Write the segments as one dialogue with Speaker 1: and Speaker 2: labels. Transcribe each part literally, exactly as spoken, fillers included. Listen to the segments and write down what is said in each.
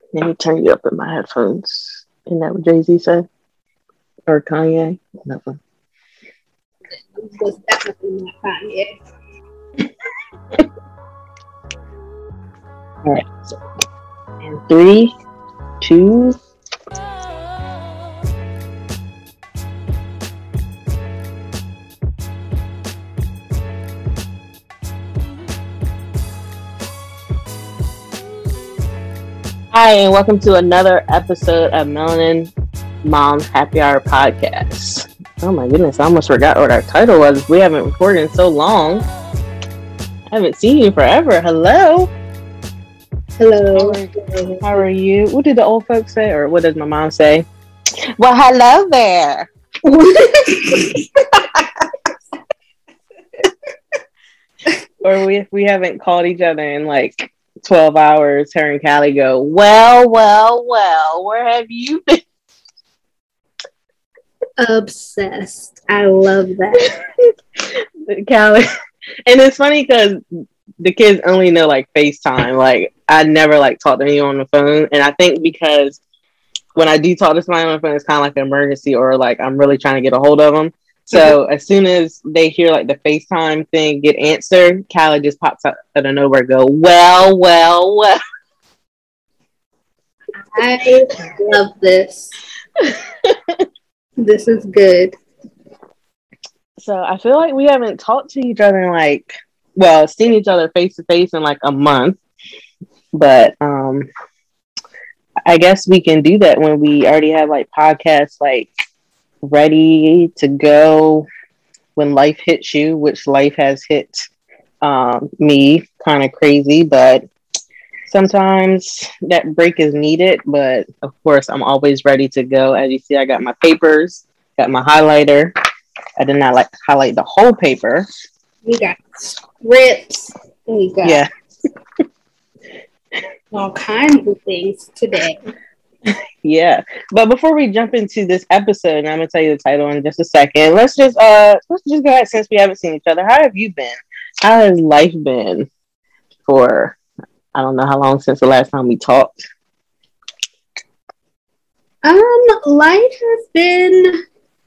Speaker 1: Let me turn you up in my headphones. Isn't that what Jay Z said? Or Kanye? Nothing.
Speaker 2: It was definitely not Kanye.
Speaker 1: All right. So, in three, two. Hi, and welcome to another episode of Melanin Mom's Happy Hour podcast. Oh my goodness, I almost forgot what our title was. We haven't recorded in so long. I haven't seen you forever. Hello.
Speaker 2: Hello.
Speaker 1: How are, how are you? What did the old folks say? Or what does my mom say?
Speaker 3: Well, hello there.
Speaker 1: Or we we haven't called each other in like twelve hours. Her and Callie go, well, well, well, where have you been?
Speaker 2: Obsessed. I love that.
Speaker 1: Callie. And it's funny because the kids only know like FaceTime. Like I never like talk to anyone on the phone. And I think because when I do talk to somebody on the phone, it's kind of like an emergency or like I'm really trying to get a hold of them. So as soon as they hear like the FaceTime thing get answered, Callie just pops out of nowhere and go, well, well, well.
Speaker 2: I love this. This is good.
Speaker 1: So I feel like we haven't talked to each other in like, well, seen each other face to face in like a month. But um, I guess we can do that when we already have like podcasts like ready to go when life hits you, which life has hit um, me kind of crazy, but sometimes that break is needed. But of course, I'm always ready to go. As you see, I got my papers, got my highlighter. I did not like highlight the whole paper.
Speaker 2: We got scripts. We got
Speaker 1: yeah.
Speaker 2: all kinds of things today.
Speaker 1: Yeah, but before we jump into this episode, and I'm gonna tell you the title in just a second. Let's just uh, let's just go ahead since we haven't seen each other. How have you been? How has life been for? I don't know how long since the last time we talked.
Speaker 2: Um, life has been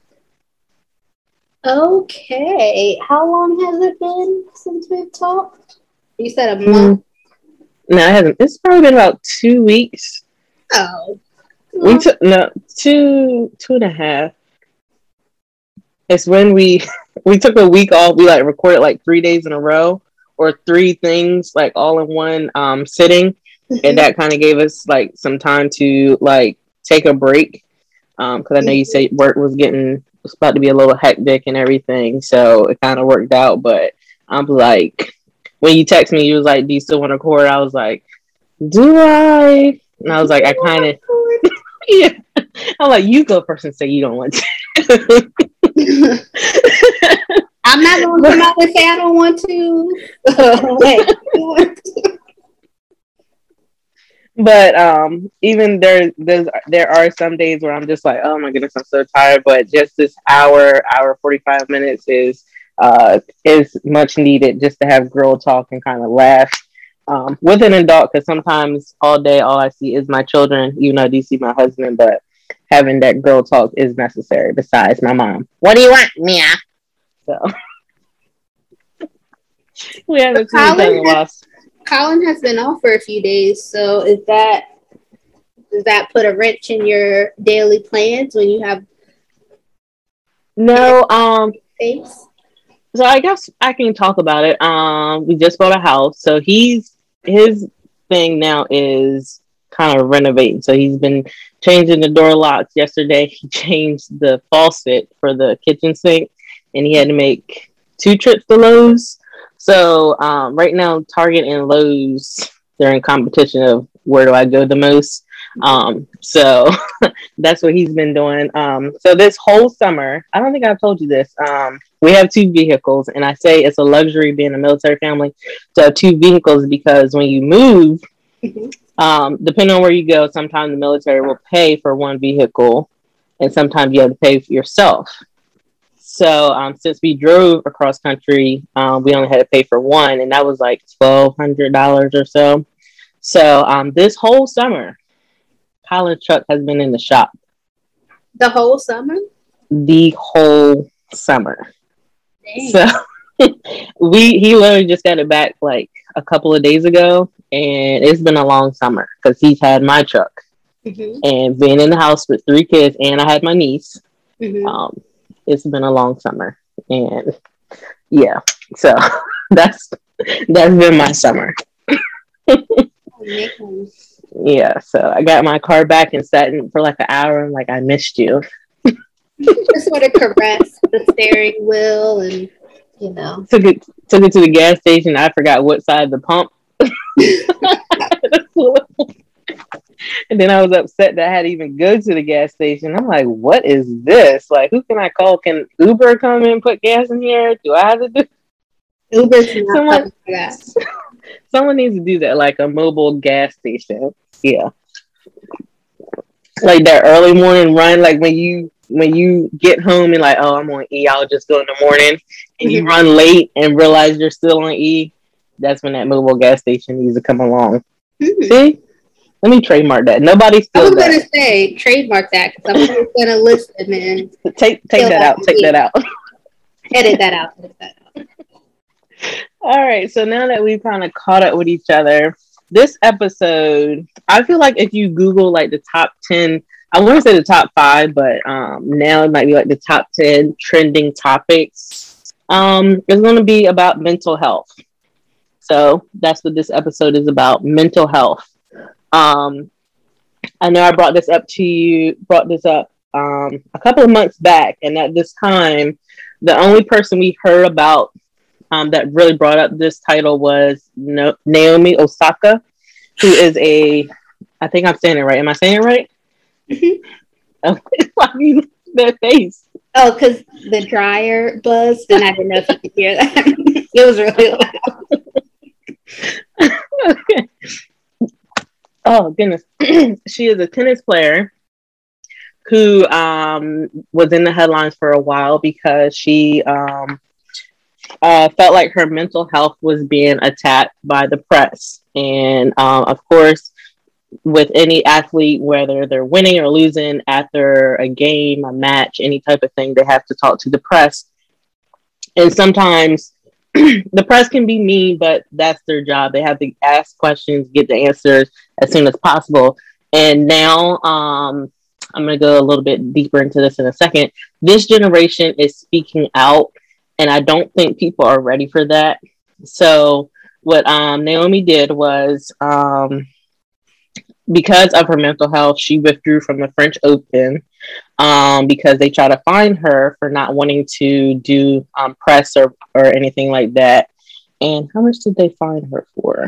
Speaker 2: okay. How long has it been since we've talked? You said a month.
Speaker 1: Mm. No, it hasn't. It's probably been about two weeks.
Speaker 2: Oh.
Speaker 1: We took no two two and a half. It's when we we took a week off. We like recorded like three days in a row or three things like all in one um sitting, and that kind of gave us like some time to like take a break. Um, because I know you said work was getting was about to be a little hectic and everything, so it kind of worked out. But I'm like, when you text me, you was like, "Do you still want to record?" I was like, "Do I?" And I was like, I kind of. Yeah, I'm like, you go first and say you don't want to.
Speaker 2: I'm not going to come out and say I don't want to. Wait.
Speaker 1: But um, even there, there's there are some days where I'm just like, oh my goodness, I'm so tired. But just this hour, hour forty-five minutes is uh is much needed just to have girl talk and kind of laugh. Um, with an adult, because sometimes all day all I see is my children, even though I do see my husband, but having that girl talk is necessary besides my mom. What do you want, Mia? So we haven't seen each other in a while.
Speaker 2: Colin has been off for a few days, so is that does that put a wrench in your daily plans when you have
Speaker 1: no um
Speaker 2: space?
Speaker 1: So I guess I can talk about it. Um, we just bought a house, so he's his thing now is kind of renovating. So he's been changing the door locks. Yesterday, he changed the faucet for the kitchen sink, and he had to make two trips to Lowe's. So um, right now, Target and Lowe's, they're in competition of where do I go the most. Um, so that's what he's been doing. Um, so this whole summer, I don't think I've told you this. Um, we have two vehicles, and I say it's a luxury being a military family to have two vehicles because when you move, mm-hmm. um, depending on where you go, sometimes the military will pay for one vehicle, and sometimes you have to pay for yourself. So um, since we drove across country, um, we only had to pay for one, and that was like twelve hundred dollars or so. So um, this whole summer, Kyla's truck has been in the shop
Speaker 2: The whole summer?
Speaker 1: the whole summer.
Speaker 2: Dang.
Speaker 1: So we he literally just got it back like a couple of days ago, and it's been a long summer because he's had my truck
Speaker 2: Mm-hmm.
Speaker 1: and being in the house with three kids, and I had my niece.
Speaker 2: Mm-hmm.
Speaker 1: Um, it's been a long summer, and yeah, so that's that's been my summer.
Speaker 2: Oh,
Speaker 1: Yeah, so I got my car back and sat in for like an hour, and like I missed you.
Speaker 2: just want to caress the steering wheel and, you know.
Speaker 1: Took it took it to the gas station. I forgot what side of the pump. And then I was upset that I had to even go to the gas station. I'm like, what is this? Like, who can I call? Can Uber come and put gas in here? Do I have to do?
Speaker 2: Uber's not
Speaker 1: Someone,
Speaker 2: coming for that.
Speaker 1: someone needs to do that, like a mobile gas station. Yeah, like that early morning run. Like when you when you get home and like, oh, I'm on E. I'll just go in the morning, and you
Speaker 2: Mhm.
Speaker 1: run late and realize you're still on E. That's when that mobile gas station needs to come along.
Speaker 2: Mhm.
Speaker 1: See, let me trademark that. Nobody
Speaker 2: I was
Speaker 1: steals
Speaker 2: gonna
Speaker 1: that.
Speaker 2: say trademark that because I'm just gonna list them and
Speaker 1: Take take
Speaker 2: steal
Speaker 1: that
Speaker 2: that
Speaker 1: out.
Speaker 2: from
Speaker 1: Take
Speaker 2: me.
Speaker 1: that out.
Speaker 2: edit that out. Edit that out.
Speaker 1: All right. So now that we've kind of caught up with each other, this episode, I feel like if you Google like the top ten, I want to say the top five, but um, now it might be like the top ten trending topics. Um, it's going to be about mental health. So that's what this episode is about, mental health. Um, I know I brought this up to you, brought this up um, a couple of months back, and at this time, the only person we heard about um, that really brought up this title was no- Naomi Osaka, who is a, I think I'm saying it right. Am I saying it right?
Speaker 2: Mhm.
Speaker 1: Oh, why do you look at their face?
Speaker 2: Oh, because the dryer buzzed, and I didn't know if you could hear that. It was really loud.
Speaker 1: Okay. Oh goodness, she is a tennis player who um, was in the headlines for a while because she um, uh, felt like her mental health was being attacked by the press, and um, of course, with any athlete, whether they're winning or losing after a game, a match, any type of thing, they have to talk to the press, and sometimes the press can be mean, but that's their job. They have to ask questions, get the answers as soon as possible. And now, um, I'm going to go a little bit deeper into this in a second. This generation is speaking out, and I don't think people are ready for that. So, what um, Naomi did was, um, because of her mental health, she withdrew from the French Open um, because they try to find her for not wanting to do um, press or, or anything like that. And how much did they find her for?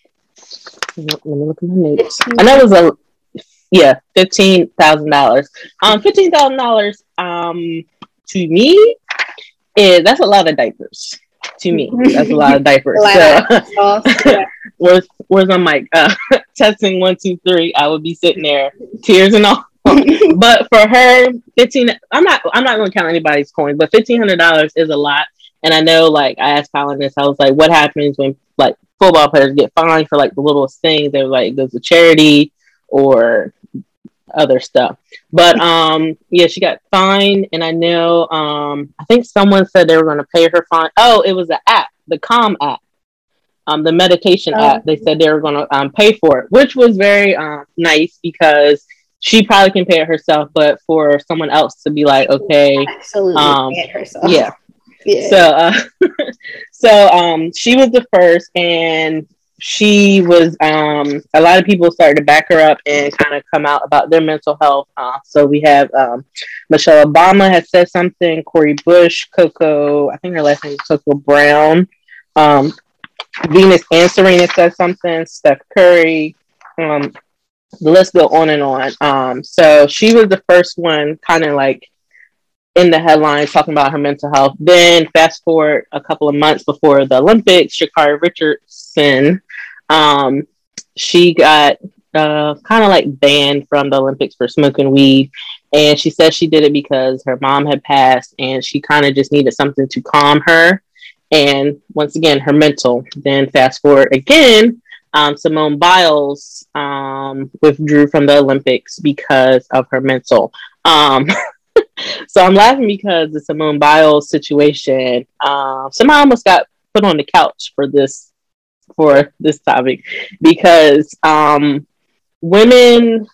Speaker 1: Let me look at my notes. I know it was a yeah, fifteen thousand dollars. Um, fifteen thousand dollars. Um, to me, is that's a lot of diapers. To me, that's a lot of diapers. So,
Speaker 2: Yeah.
Speaker 1: where's where's my mic? Uh, testing one two three. I would be sitting there, tears and all. But for her, fifteen. I'm not. I'm not going to count anybody's coins, but fifteen hundred dollars is a lot. And I know, like, I asked Colin this. I was like, "What happens when like football players get fined for like the littlest things? They're like, it goes to charity or other stuff." But um, yeah, she got fined, and I know um, I think someone said they were going to pay her fine. Oh, it was the app, the Calm app. Um, the medication
Speaker 2: Oh.
Speaker 1: app, they said they were going to um, pay for it, which was very um, nice because she probably can pay it herself, but for someone else to be like, okay,
Speaker 2: Absolutely.
Speaker 1: um,
Speaker 2: Get herself.
Speaker 1: yeah.
Speaker 2: Yeah.
Speaker 1: So, uh, so um, she was the first, and she was. Um, a lot of people started to back her up and kind of come out about their mental health. Uh, so we have um, Michelle Obama has said something. Cori Bush, Coco, I think her last name is Coco Brown. Um, Venus and Serena said something. Steph Curry. Um, the list go on and on. Um, so she was the first one, kind of like in the headlines talking about her mental health. Then fast forward a couple of months before the Olympics, Sha'Carri Richardson, um, she got uh, kind of like banned from the Olympics for smoking weed. And she said she did it because her mom had passed and she kind of just needed something to calm her. And once again, her mental. Then fast forward again, um, Simone Biles um, withdrew from the Olympics because of her mental. Um, so I'm laughing because the Simone Biles situation, uh, somehow I almost got put on the couch for this for this topic because um, women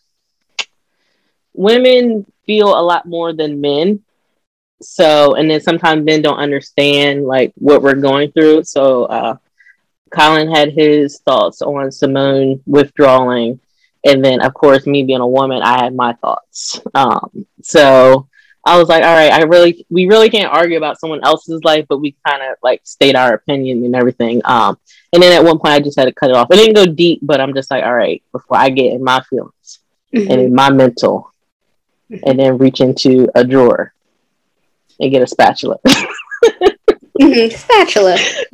Speaker 1: women feel a lot more than men. So, and then sometimes men don't understand like what we're going through. So, uh, Colin had his thoughts on Simone withdrawing, and then of course, me being a woman, I had my thoughts. Um, so I was like, all right, I really, we really can't argue about someone else's life, but we kind of like state our opinion and everything. Um, and then at one point, I just had to cut it off. It didn't go deep, but I'm just like, all right, before I get in my feelings mm-hmm. and in my mental, mm-hmm. and then reach into a drawer and get a spatula.
Speaker 2: mm-hmm. Spatula.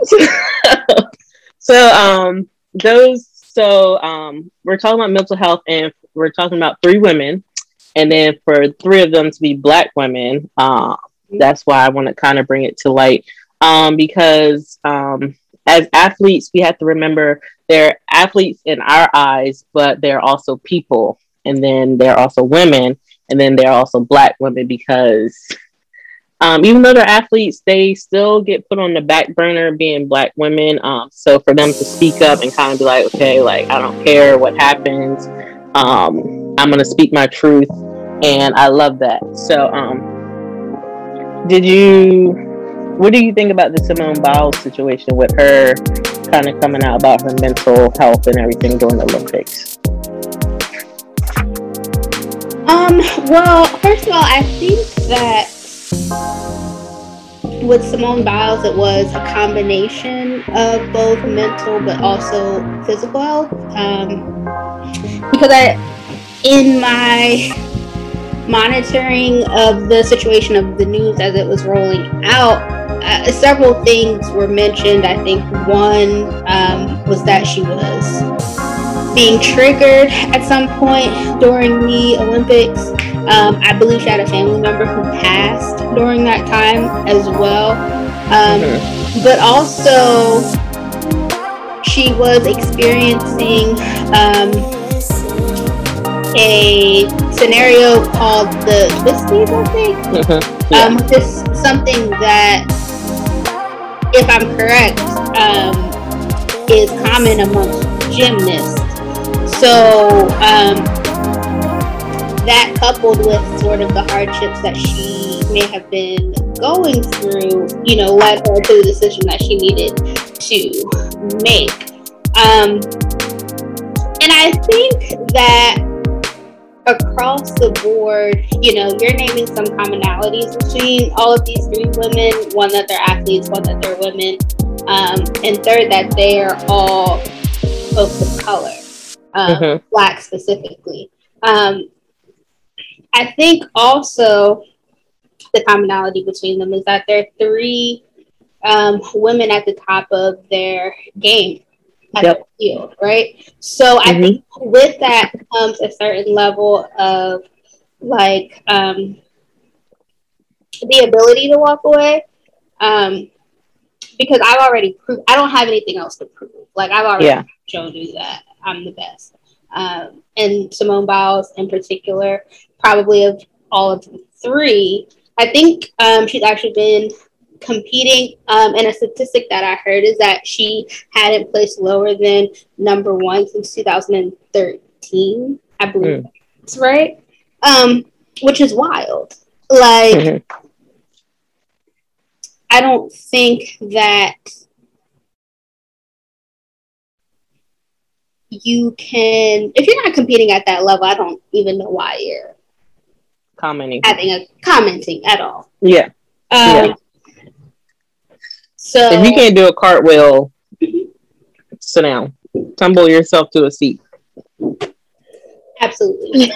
Speaker 1: So um those so um we're talking about mental health, and we're talking about three women, and then for three of them to be Black women, uh, that's why I want to kind of bring it to light, um because um as athletes we have to remember they're athletes in our eyes, but they're also people, and then they're also women, and then they're also Black women, because Um, even though they're athletes, they still get put on the back burner being Black women. Um, so for them to speak up and kind of be like, okay, like, I don't care what happens. Um, I'm going to speak my truth. And I love that. So um, did you, what do you think about the Simone Biles situation with her kind of coming out about her mental health and everything during the Olympics?
Speaker 2: Um, well, first of all, I think that with Simone Biles, it was a combination of both mental but also physical health. Um, because I, in my monitoring of the situation of the news as it was rolling out, uh, several things were mentioned. I think one um, was that she was being triggered at some point during the Olympics. Um, I believe she had a family member who passed during that time as well. Um, mm-hmm. But also, she was experiencing um, a scenario called the twisties, I think. Mm-hmm. Yeah. Um, this something that, if I'm correct, um, is common amongst gymnasts. So, um, that coupled with sort of the hardships that she may have been going through, you know, led her to the decision that she needed to make. Um, and I think that across the board, you know, you're naming some commonalities between all of these three women. One, that they're athletes, one, that they're women, um, and third, that they are all folks of color, um, mm-hmm. Black specifically. Um, I think also the commonality between them is that they're three um, women at the top of their game at yep. the field, right? So mm-hmm. I think with that comes a certain level of like um, the ability to walk away, um, because I've already proved, I don't have anything else to prove. Like I've already yeah. shown you that I'm the best. Um, and Simone Biles in particular, probably of all of the three, I think um, she's actually been competing. Um, and a statistic that I heard is that she hadn't placed lower than number one since two thousand thirteen, I believe. Mm. That's right. Um, which is wild. Like, mm-hmm. I don't think that you can, if you're not competing at that level, I don't even know why you're
Speaker 1: commenting
Speaker 2: having a commenting at all.
Speaker 1: Yeah.
Speaker 2: Um,
Speaker 1: yeah.
Speaker 2: So
Speaker 1: if you can't do a cartwheel, sit down, tumble yourself to a seat.
Speaker 2: Absolutely.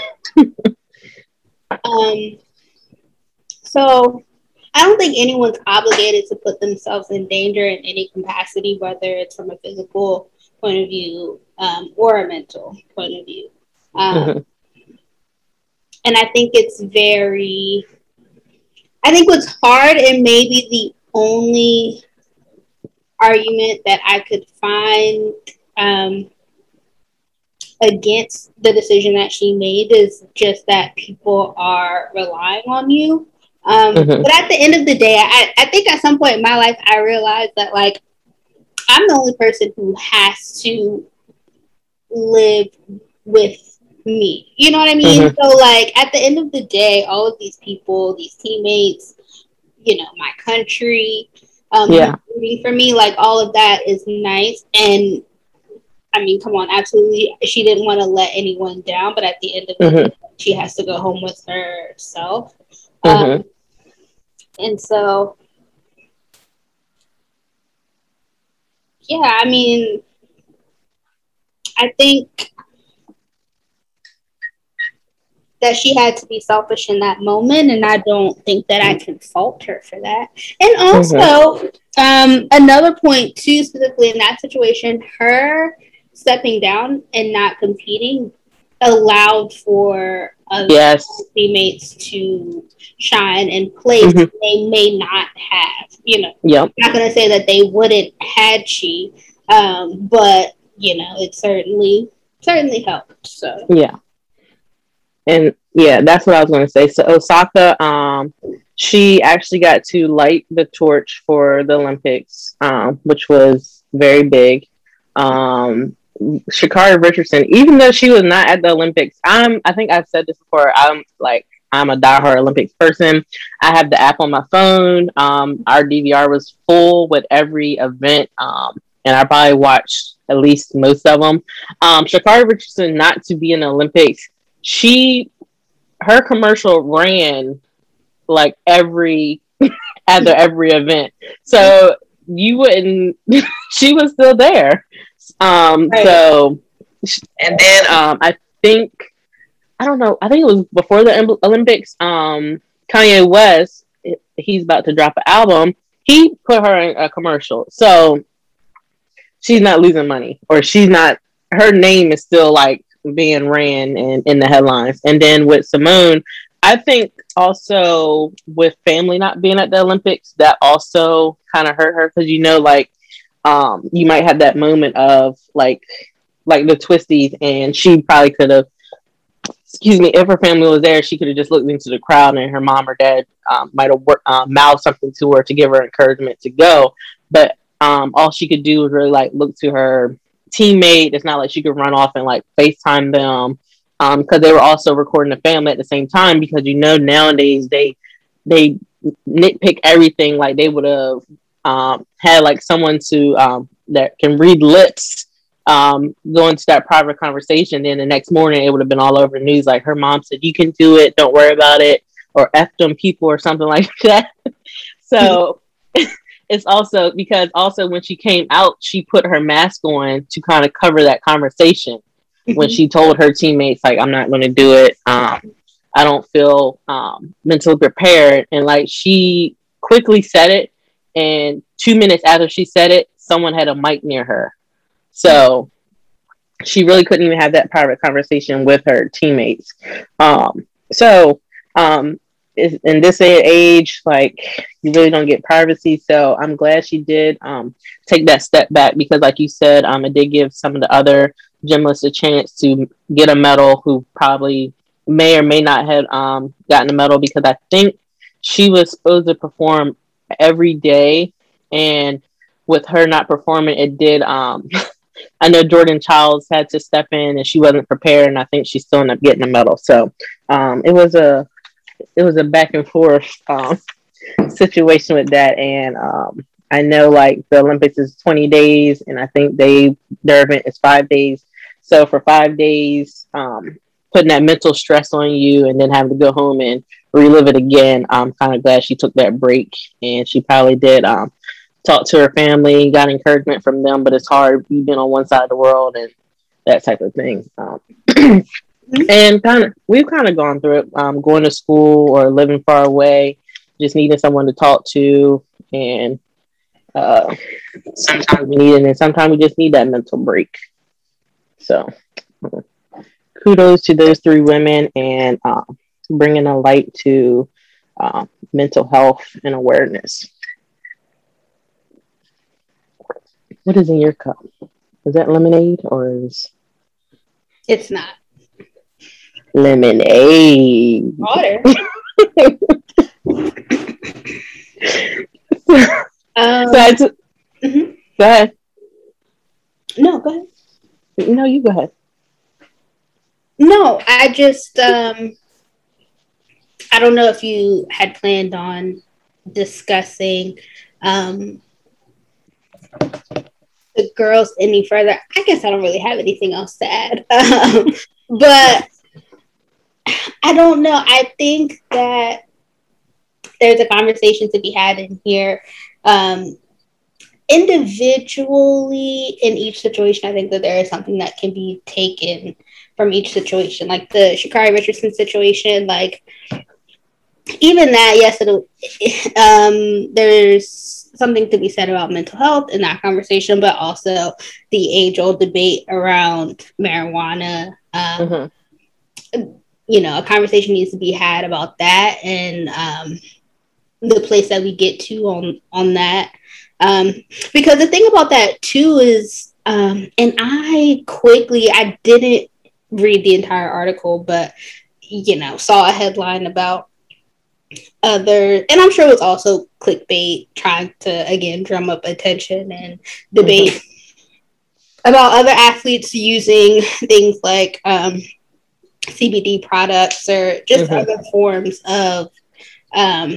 Speaker 2: um. So I don't think anyone's obligated to put themselves in danger in any capacity, whether it's from a physical point of view um, or a mental point of view. Um, mm-hmm. And I think it's very, I think what's hard and maybe the only argument that I could find um, against the decision that she made. Is just that people are relying on you. Um, mm-hmm. But at the end of the day, I, I think at some point in my life, I realized that, like, I'm the only person who has to live with me. You know what I mean? Mm-hmm. So, like, at the end of the day, all of these people, these teammates, you know, my country, um, yeah. rooting for me, like, all of that is nice. And I mean, come on, absolutely. She didn't want to let anyone down, but at the end of the mm-hmm. day, she has to go home with herself. Mm-hmm. Um, and so, yeah, I mean, I think that she had to be selfish in that moment, and I don't think that I can fault her for that. And also, mm-hmm. um, another point too, specifically in that situation, her stepping down and not competing allowed for other yes. teammates to shine in place mm-hmm. they may not have. You know, yep. I'm not going to say that they wouldn't had she, um, but you know, it certainly certainly helped. So
Speaker 1: yeah. And yeah, that's what I was going to say. So Osaka, um, she actually got to light the torch for the Olympics, um, which was very big. Um, Sha'Carri Richardson, even though she was not at the Olympics, I'm, I think I've said this before, I'm like, I'm a diehard Olympics person. I have the app on my phone. Um, our D V R was full with every event. Um, and I probably watched at least most of them. Um, Sha'Carri Richardson, not to be in the Olympics, she, her commercial ran like every, after every event. So you wouldn't, she was still there. Um, right. So, and then um, I think, I don't know, I think it was before the Olympics, um, Kanye West, he's about to drop an album. He put her in a commercial. So she's not losing money, or she's not, her name is still like being ran in, in the headlines. And then with Simone, I think also with family not being at the Olympics, that also kind of hurt her, because you know, like um, you might have that moment of like like the twisties, and she probably could have, excuse me, if her family was there, she could have just looked into the crowd, and her mom or dad um, might have wor- uh, mouthed something to her to give her encouragement to go. But um, all she could do was really like look to her teammate. It's not like she could run off and like FaceTime them, um because they were also recording the family at the same time, because you know nowadays they they nitpick everything. Like they would have um had like someone to um that can read lips um go into that private conversation, then the next morning it would have been all over the news, like her mom said you can do it, don't worry about it, or F them people or something like that. So it's also because also when she came out, she put her mask on to kind of cover that conversation. Mm-hmm. When she told her teammates, like, I'm not going to do it. Um, I don't feel um, mentally prepared. And like, she quickly said it. And two minutes after she said it, someone had a mic near her. So she really couldn't even have that private conversation with her teammates. Um, so, um, in this day and age, like you really don't get privacy. So I'm glad she did um, take that step back, because like you said, um, it did give some of the other gymnasts a chance to get a medal who probably may or may not have um, gotten a medal, because I think she was supposed to perform every day, and with her not performing, it did. Um, I know Jordan Childs had to step in, and she wasn't prepared, and I think she still ended up getting a medal. So um, it was a it was a back and forth um, situation with that. And um, I know like the Olympics is twenty days, and I think they, their event is five days. So for five days, um, putting that mental stress on you and then having to go home and relive it again, I'm kind of glad she took that break, and she probably did um, talk to her family, got encouragement from them, but it's hard. You've been on one side of the world and that type of thing. Um, And kind of, we've kind of gone through it, um, going to school or living far away, just needing someone to talk to. And uh, sometimes we need it, and sometimes we just need that mental break. So kudos to those three women, and uh, bringing a light to uh, mental health and awareness. What is in your cup? Is that lemonade or is...
Speaker 2: It's not.
Speaker 1: Lemonade.
Speaker 2: Water. um,
Speaker 1: so I t-
Speaker 2: mm-hmm.
Speaker 1: Go ahead.
Speaker 2: No, go ahead.
Speaker 1: No, you go ahead.
Speaker 2: No, I just, um, I don't know if you had planned on discussing um, the girls any further. I guess I don't really have anything else to add. Um, but I don't know. I think that there's a conversation to be had in here. Um, individually, in each situation, I think that there is something that can be taken from each situation. Like the Sha'Carri Richardson situation, like even that, yes, it'll, um, there's something to be said about mental health in that conversation, but also the age-old debate around marijuana. Um, mm-hmm. You know, a conversation needs to be had about that and um, the place that we get to on on that. Um, because the thing about that too is, um, and I quickly, I didn't read the entire article, but you know, saw a headline about other, and I'm sure it was also clickbait trying to again drum up attention and debate mm-hmm. about other athletes using things like um, C B D products or just mm-hmm. other forms of um,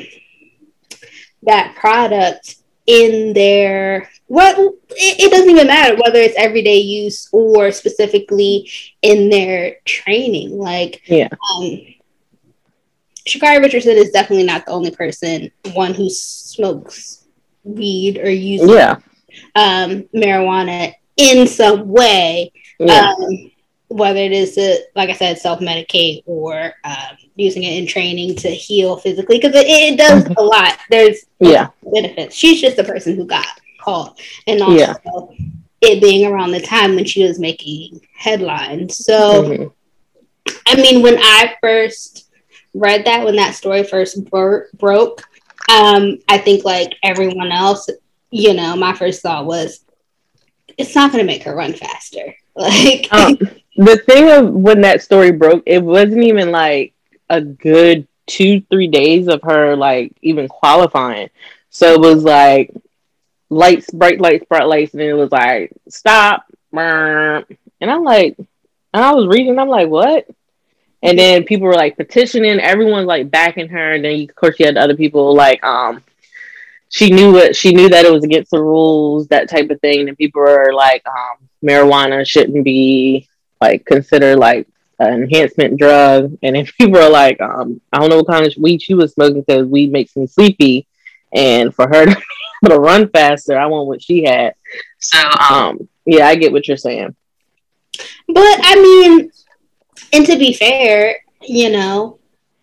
Speaker 2: that product in their, what well, it, it doesn't even matter whether it's everyday use or specifically in their training. Like,
Speaker 1: yeah.
Speaker 2: Um, Sha'Carri Richardson is definitely not the only person, one who smokes weed or uses
Speaker 1: yeah.
Speaker 2: um, marijuana in some way, yeah. um, whether it is to, like I said, self-medicate or um, using it in training to heal physically, because it, it does a lot. There's
Speaker 1: yeah.
Speaker 2: benefits. She's just the person who got caught, and also
Speaker 1: yeah.
Speaker 2: it being around the time when she was making headlines. So, mm-hmm. I mean, when I first read that, when that story first bro- broke, um, I think like everyone else, you know, my first thought was, it's not going to make her run faster. Like
Speaker 1: um, the thing of when that story broke, it wasn't even like a good two, three days of her like even qualifying. So it was like lights, bright lights, bright lights, and then it was like stop, and I'm like, and I was reading, I'm like, what? And then people were like petitioning, everyone's like backing her. And then of course you had other people like, um, she knew it, she knew that it was against the rules, that type of thing. And people were like, um, marijuana shouldn't be like considered like an enhancement drug. And then people were like, um, I don't know what kind of weed she was smoking because weed makes me sleepy. And for her to, to run faster, I want what she had. So, um, yeah, I get what you're saying.
Speaker 2: But I mean, and to be fair, you know,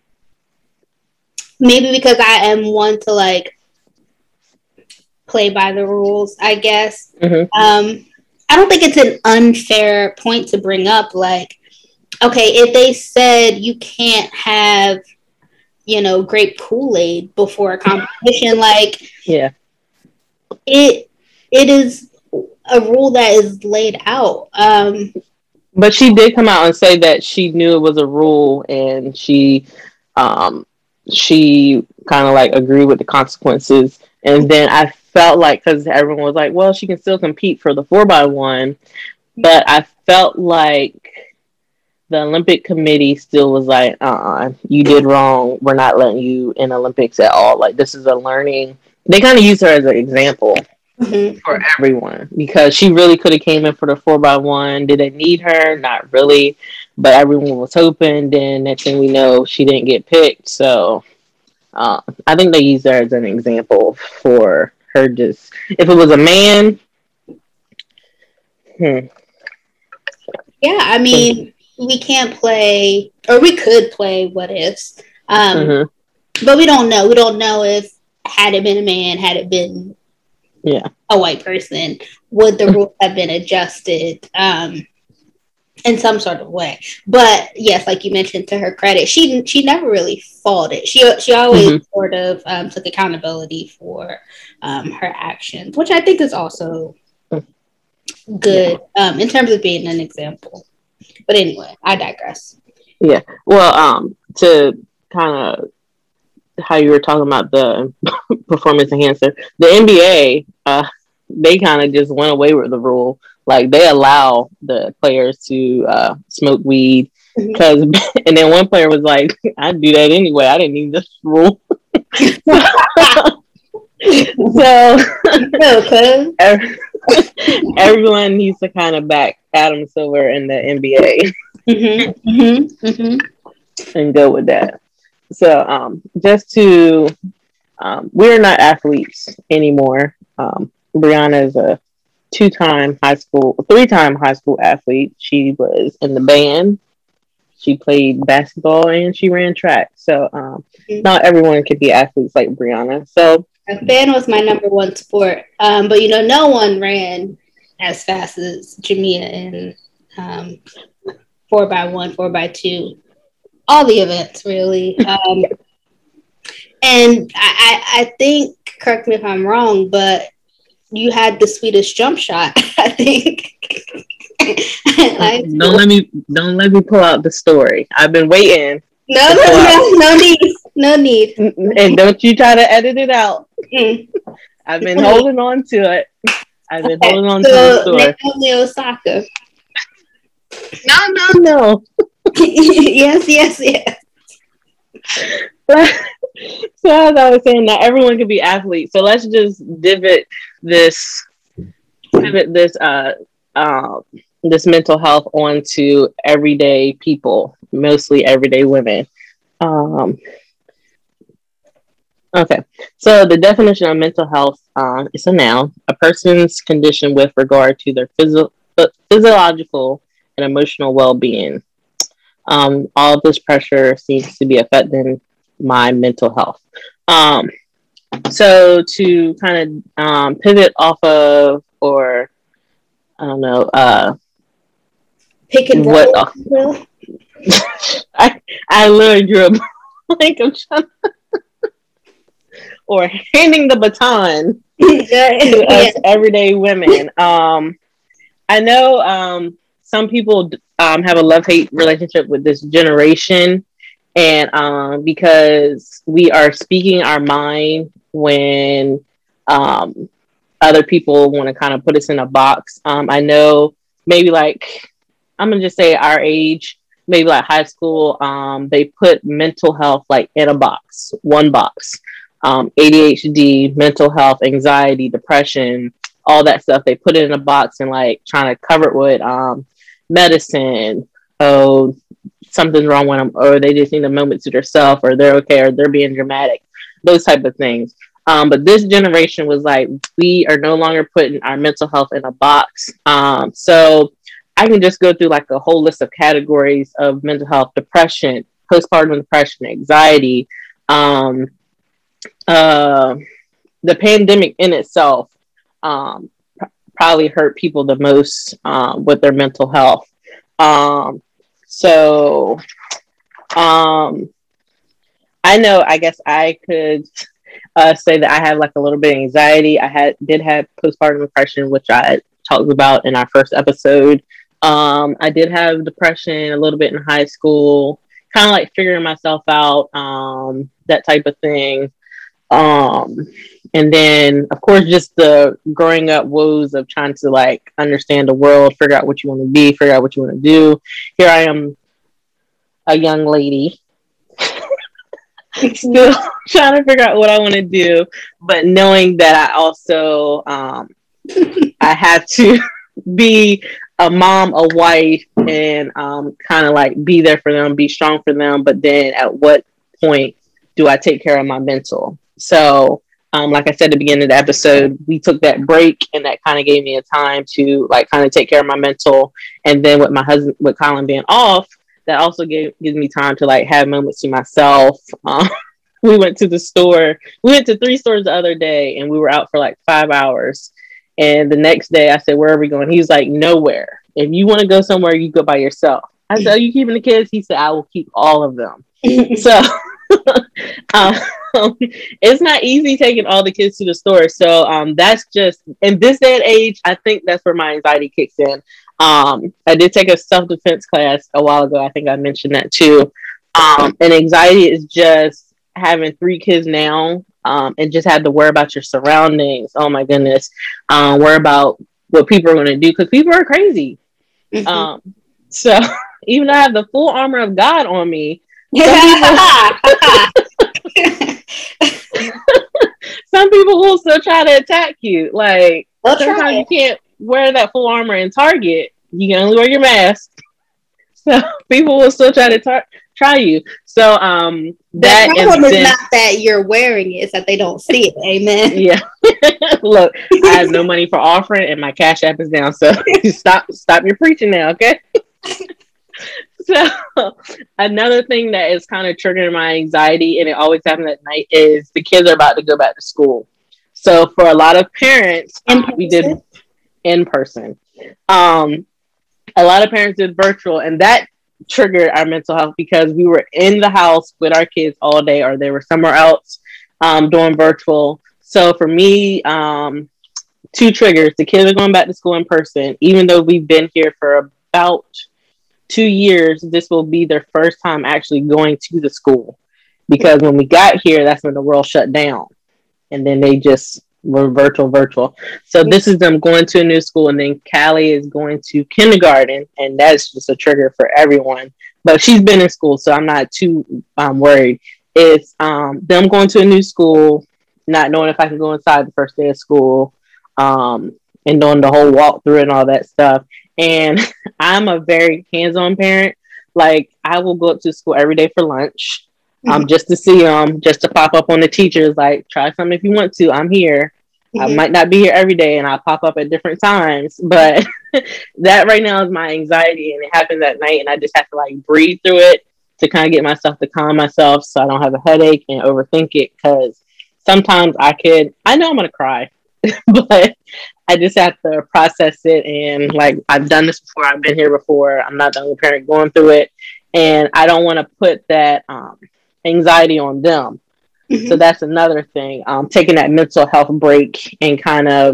Speaker 2: maybe because I am one to like play by the rules, I guess. Mm-hmm. Um, I don't think it's an unfair point to bring up. Like, okay, if they said you can't have, you know, grape Kool-Aid before a competition, like,
Speaker 1: yeah,
Speaker 2: it it is a rule that is laid out. Um,
Speaker 1: But she did come out and say that she knew it was a rule and she um, she kind of like agreed with the consequences. And then I felt like, because everyone was like, well, she can still compete for the four by one. But I felt like the Olympic committee still was like, uh-uh, you did wrong. We're not letting you in Olympics at all. Like, this is a learning. They kind of used her as an example. Mm-hmm. For everyone, because she really could have came in for the four by one. Did they need her? Not really, but everyone was hoping. Then next thing we know, she didn't get picked. So uh, I think they used her as an example for her. Just if it was a man,
Speaker 2: hmm. yeah, I mean, we can't play, or we could play what ifs, um, mm-hmm. but we don't know. We don't know if had it been a man, had it been
Speaker 1: yeah
Speaker 2: a white person, would the rules have been adjusted um in some sort of way? But yes, like you mentioned, to her credit, she she never really fought it. She she always mm-hmm. sort of um, took accountability for um, her actions, which I think is also good yeah. um, in terms of being an example. But anyway, I digress.
Speaker 1: Yeah. Well, um, to kind of how you were talking about the performance enhancer, the N B A, uh, they kind of just went away with the rule. Like they allow the players to uh, smoke weed because, mm-hmm. and then one player was like, "I'd do that anyway. I didn't need this rule." So, okay. every, everyone needs to kind of back Adam Silver in the N B A mm-hmm. Mm-hmm. Mm-hmm. and go with that. So, um, just to, um, we're not athletes anymore. Um, Brianna is a two-time high school, three-time high school athlete. She was in the band. She played basketball and she ran track. So, um, mm-hmm. not everyone can be athletes like Brianna. So,
Speaker 2: band was my number one sport. Um, but you know, no one ran as fast as Jamia in um, four by one, four by two. All the events, really. Um, and I, I think, correct me if I'm wrong, but you had the sweetest jump shot, I think.
Speaker 1: don't let me don't let me pull out the story. I've been waiting.
Speaker 2: No, no, no, no need. No need.
Speaker 1: And don't you try to edit it out. Mm. I've been holding on to it. I've been holding on so, to the story.
Speaker 2: Naomi Osaka.
Speaker 1: No, no, no.
Speaker 2: yes, yes, yes.
Speaker 1: So as I was saying, not everyone can be athletes. So let's just divot this, divot this, uh, uh, this mental health onto everyday people, mostly everyday women. Um, okay, so the definition of mental health um, is a noun, a person's condition with regard to their physio- physiological and emotional well-being. Um, all of this pressure seems to be affecting my mental health. Um, so to kind of um, pivot off of, or I don't know, uh,
Speaker 2: pick and
Speaker 1: what?
Speaker 2: Roll.
Speaker 1: I I literally drew a blank. I'm trying to, or handing the baton to us everyday women. Um, I know um, some people um, have a love-hate relationship with this generation, and um, because we are speaking our mind when um, other people want to kind of put us in a box. Um, I know maybe like, I'm going to just say our age, maybe like high school, um, they put mental health like in a box, one box. Um, A D H D, mental health, anxiety, depression, all that stuff. They put it in a box and like trying to cover it with um, medicine. Oh, something's wrong with them, or they just need a moment to themselves, or they're okay, or they're being dramatic. Those type of things. Um, but this generation was like, we are no longer putting our mental health in a box. Um, so I can just go through like a whole list of categories of mental health: depression, postpartum depression, anxiety. Um, uh, the pandemic in itself um, pr- probably hurt people the most um, with their mental health. Um, so um, I know, I guess I could uh, say that I have like a little bit of anxiety. I had did have postpartum depression, which I talked about in our first episode. Um, I did have depression a little bit in high school, kind of like figuring myself out, um, that type of thing. Um, and then, of course, just the growing up woes of trying to like understand the world, figure out what you want to be, figure out what you want to do. Here I am, a young lady, still trying to figure out what I want to do, but knowing that I also, um, I have to be a mom, a wife, and um, kind of like be there for them, be strong for them. But then at what point do I take care of my mental? So, um, like I said at the beginning of the episode, we took that break, and that kind of gave me a time to like kind of take care of my mental. And then with my husband, with Colin being off, that also gave gives me time to like have moments to myself. Um, we went to the store. We went to three stores the other day, and we were out for like five hours. And the next day, I said, "Where are we going?" He was like, "Nowhere. If you want to go somewhere, you go by yourself." I said, "Are you keeping the kids?" He said, "I will keep all of them." So. um, it's not easy taking all the kids to the store. So um, that's just, in this day and age, I think that's where my anxiety kicks in. Um, I did take a self defense class a while ago. I think I mentioned that too. Um, and anxiety is just having three kids now, um, and just had to worry about your surroundings. Oh my goodness, um, worry about what people are going to do because people are crazy. Mm-hmm. Um, so even though I have the full armor of God on me, some people, some people will still try to attack you. Like
Speaker 2: They'll
Speaker 1: sometimes you can't wear that full armor in Target. You can only wear your mask. So people will still try to tar- try you. So um, that
Speaker 2: the problem
Speaker 1: is
Speaker 2: then, not that you're wearing it; it's that they don't see it. Amen.
Speaker 1: Yeah. Look, I have no money for offering, and my Cash App is down. So stop, stop your preaching now, okay? So another thing that is kind of triggering my anxiety, and it always happens at night, is the kids are about to go back to school. So for a lot of parents, um, we did in person. Um, a lot of parents did virtual, and that triggered our mental health because we were in the house with our kids all day, or they were somewhere else um, doing virtual. So for me, um, two triggers: the kids are going back to school in person, even though we've been here for about two years. This will be their first time actually going to the school, because when we got here, that's when the world shut down, and then they just were virtual, virtual. So this is them going to a new school, and then Callie is going to kindergarten, and that's just a trigger for everyone. But she's been in school, so I'm not too um, worried. It's um, them going to a new school, not knowing if I can go inside the first day of school, um, and doing the whole walkthrough and all that stuff. And I'm a very hands-on parent. Like, I will go up to school every day for lunch. Um, just to see them, just to pop up on the teachers, like, try something if you want to. I'm here. Mm-hmm. I might not be here every day, and I'll pop up at different times. But that right now is my anxiety, and it happens at night, and I just have to, like, breathe through it to kind of get myself to calm myself so I don't have a headache and overthink it. Because sometimes I could, I know I'm going to cry, but I just have to process it. And, like, I've done this before. I've been here before. I'm not the only parent going through it. And I don't want to put that um, anxiety on them. Mm-hmm. So that's another thing. Um, taking that mental health break and kind of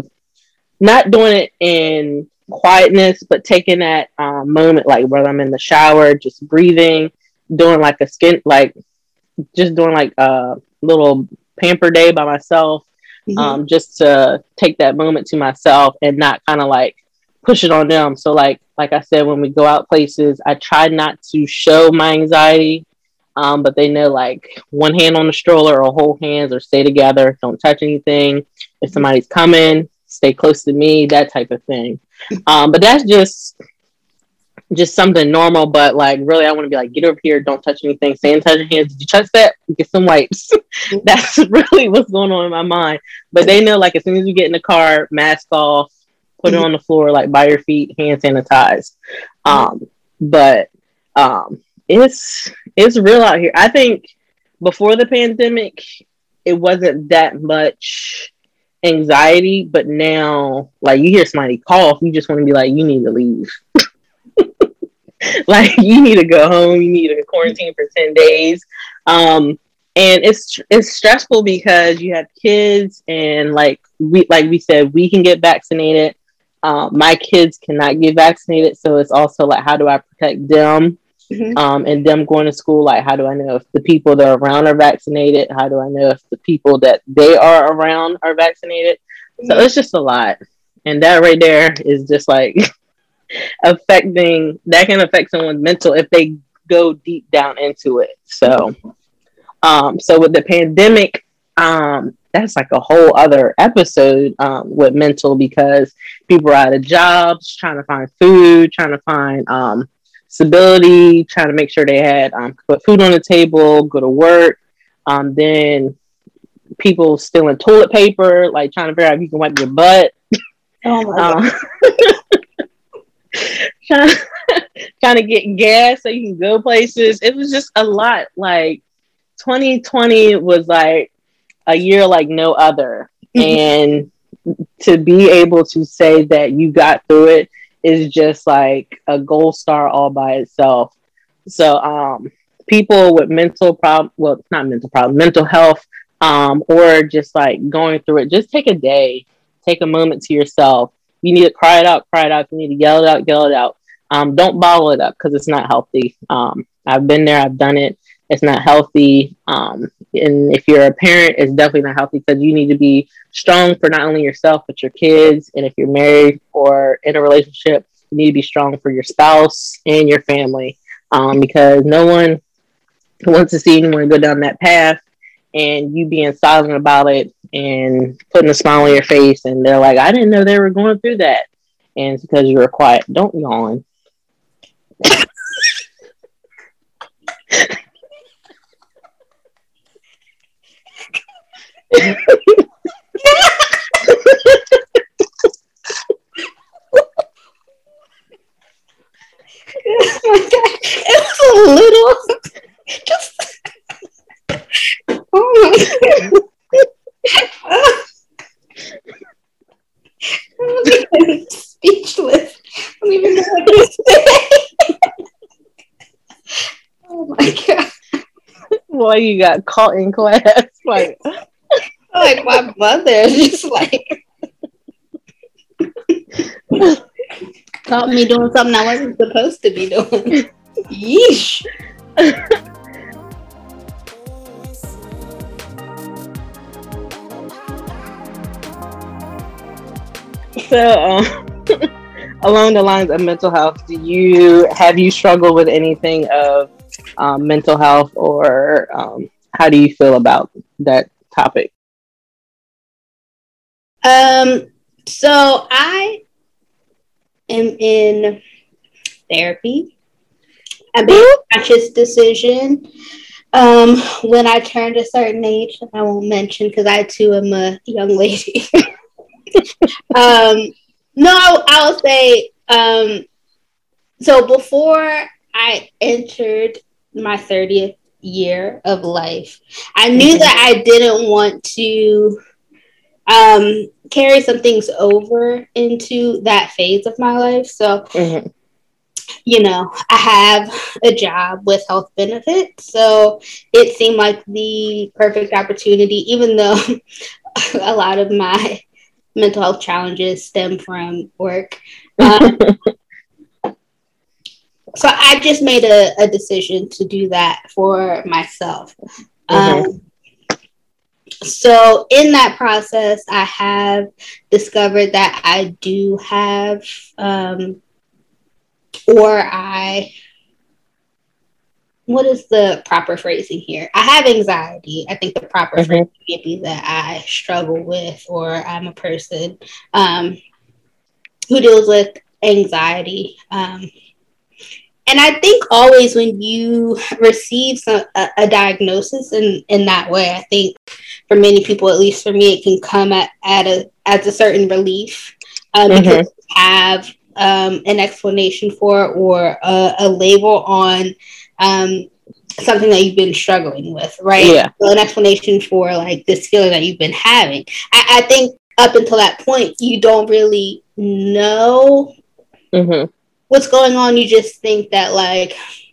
Speaker 1: not doing it in quietness, but taking that um, moment, like whether I'm in the shower, just breathing, doing like a skin, like just doing like a little pamper day by myself, mm-hmm. um, just to take that moment to myself and not kind of like push it on them. So like, like I said, when we go out places, I try not to show my anxiety. Um, but they know, like, one hand on the stroller or hold hands or stay together. Don't touch anything. If somebody's coming, stay close to me, that type of thing. Um, but that's just just something normal. But, like, really, I want to be like, get over here. Don't touch anything. Sanitize your hands. Did you touch that? Get some wipes. That's really what's going on in my mind. But they know, like, as soon as you get in the car, mask off, put it on the floor, like, by your feet, hand sanitize. Um, but... Um, It's it's real out here. I think before the pandemic, it wasn't that much anxiety, but now, like, you hear somebody cough, you just want to be like, you need to leave. Like, you need to go home. You need to quarantine for ten days. Um, and it's it's stressful because you have kids, and like we like we said, we can get vaccinated. Um, my kids cannot get vaccinated, so it's also like, how do I protect them? Mm-hmm. Um, and them going to school, like, how do I know if the people that are around are vaccinated? How do I know if the people that they are around are vaccinated? Mm-hmm. So it's just a lot. And that right there is just like affecting, that can affect someone's mental if they go deep down into it. So, um, so with the pandemic, um, that's like a whole other episode um, with mental, because people are out of jobs, trying to find food, trying to find um, stability, trying to make sure they had um, put food on the table, go to work. Um, then people stealing toilet paper, like trying to figure out if you can wipe your butt. Oh my um, God. trying, trying to get gas so you can go places. It was just a lot. Like twenty twenty was like a year like no other. And to be able to say that you got through it is just like a gold star all by itself. So um, people with mental problem, well, not mental problem, mental health, um, or just like going through it, just take a day, take a moment to yourself you need to cry it out, cry it out. You need to yell it out, yell it out. Um, don't bottle it up because it's not healthy. Um, I've been there, I've done it. It's not healthy. Um, and if you're a parent, it's definitely not healthy because you need to be strong for not only yourself, but your kids. And if you're married or in a relationship, you need to be strong for your spouse and your family um, because no one wants to see anyone go down that path and you being silent about it and putting a smile on your face. And they're like, I didn't know they were going through that. And it's because you were quiet. Don't yawn.
Speaker 2: Oh my God. It was a little just oh my God. I'm speechless. I don't even know what to say. Oh my God.
Speaker 1: Boy, you got caught in class. Like,
Speaker 2: like my mother is just like caught me doing something I wasn't supposed to be doing. Yeesh.
Speaker 1: So, um, along the lines of mental health, do you have you struggled with anything of um, mental health, or um, how do you feel about that topic?
Speaker 2: Um. So I am in therapy. I made a conscious decision um, when I turned a certain age. I won't mention because I too am a young lady. um, no, I'll say. Um, so before I entered my thirtieth year of life, I knew mm-hmm. that I didn't want to um, carry some things over into that phase of my life. So, mm-hmm. you know, I have a job with health benefits. So it seemed like the perfect opportunity, even though a lot of my mental health challenges stem from work. Um, so I just made a, a decision to do that for myself. Mm-hmm. Um, so in that process, I have discovered that I do have, um, or I, what is the proper phrasing here? I have anxiety. I think the proper mm-hmm. phrasing would be that I struggle with, or I'm a person um, who deals with anxiety. Um, and I think always when you receive some, a, a diagnosis in, in that way, I think for many people, at least for me, it can come at, at a as a certain relief um, mm-hmm. because you have um, an explanation for it or a, a label on um, something that you've been struggling with, right?
Speaker 1: Yeah.
Speaker 2: So an explanation for like this feeling that you've been having. I, I think up until that point, you don't really know mm-hmm. what's going on. You just think that like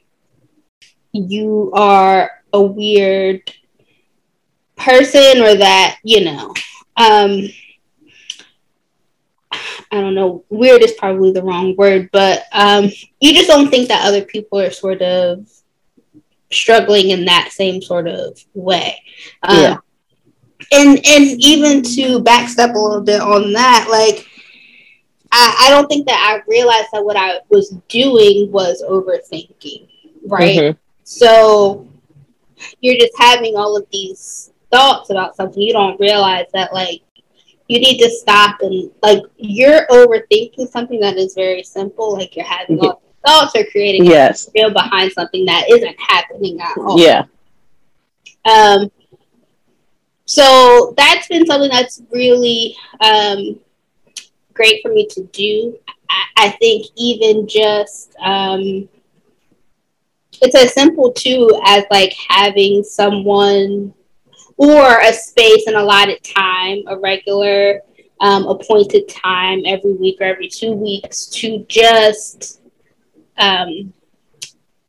Speaker 2: you are a weird person, or that, you know, um, I don't know, weird is probably the wrong word, but um, you just don't think that other people are sort of struggling in that same sort of way. Um, yeah. And and even to backstep a little bit on that, like, I, I don't think that I realized that what I was doing was overthinking, right? Mm-hmm. So you're just having all of these thoughts about something. You don't realize that, like, you need to stop and, like, you're overthinking something that is very simple. Like, you're having all these thoughts or creating
Speaker 1: yes.
Speaker 2: a feel behind something that isn't happening at all.
Speaker 1: Yeah.
Speaker 2: Um. So that's been something that's really um, great for me to do. I, I think even just um, it's as simple too as like having someone or a space and allotted time, a regular um, appointed time every week or every two weeks to just um,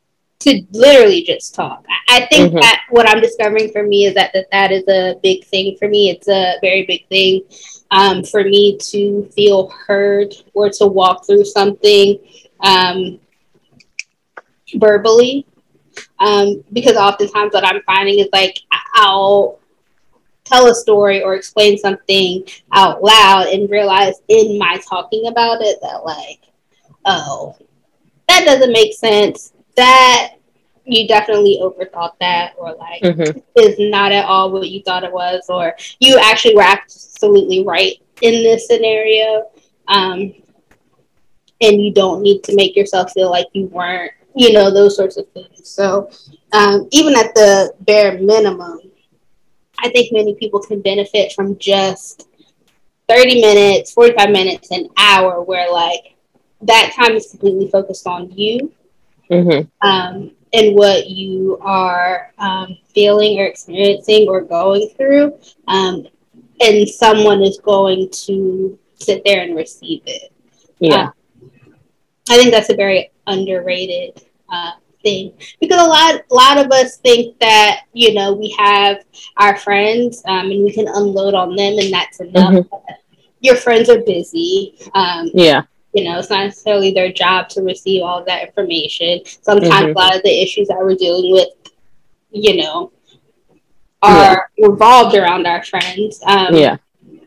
Speaker 2: to literally just talk. I, I think
Speaker 1: mm-hmm.
Speaker 2: that what I'm discovering for me is that, that that is a big thing for me. It's a very big thing um, for me to feel heard or to walk through something um, verbally. Um, because oftentimes what I'm finding is like I'll tell a story or explain something out loud and realize in my talking about it that like, oh, that doesn't make sense. That you definitely overthought that, or like
Speaker 1: mm-hmm.
Speaker 2: is not at all what you thought it was, or you actually were absolutely right in this scenario. Um, and you don't need to make yourself feel like you weren't, you know, those sorts of things. So um, even at the bare minimum, I think many people can benefit from just thirty minutes, forty-five minutes, an hour where like that time is completely focused on you
Speaker 1: mm-hmm.
Speaker 2: um, and what you are um, feeling or experiencing or going through. Um, and someone is going to sit there and receive it.
Speaker 1: Yeah.
Speaker 2: Uh, I think that's a very underrated uh, thing, because a lot, a lot of us think that, you know, we have our friends um, and we can unload on them and that's enough. Mm-hmm. Your friends are busy. Um,
Speaker 1: yeah.
Speaker 2: You know, it's not necessarily their job to receive all of that information. Sometimes mm-hmm. a lot of the issues that we're dealing with, you know, are yeah. revolved around our friends. Um,
Speaker 1: yeah.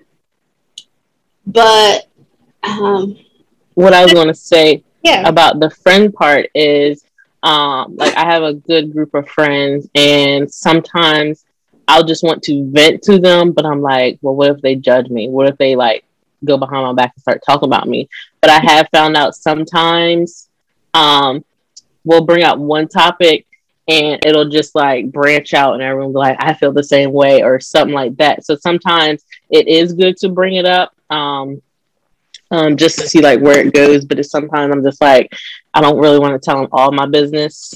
Speaker 2: But um,
Speaker 1: what I was going to say
Speaker 2: yeah.
Speaker 1: about the friend part is, um, like I have a good group of friends, and sometimes I'll just want to vent to them, but I'm like, well, what if they judge me? What if they like go behind my back and start talking about me? But I have found out sometimes um, we'll bring up one topic and it'll just like branch out and everyone will be like, I feel the same way or something like that. So sometimes it is good to bring it up um, um, just to see like where it goes. But it's sometimes I'm just like, I don't really want to tell them all my business.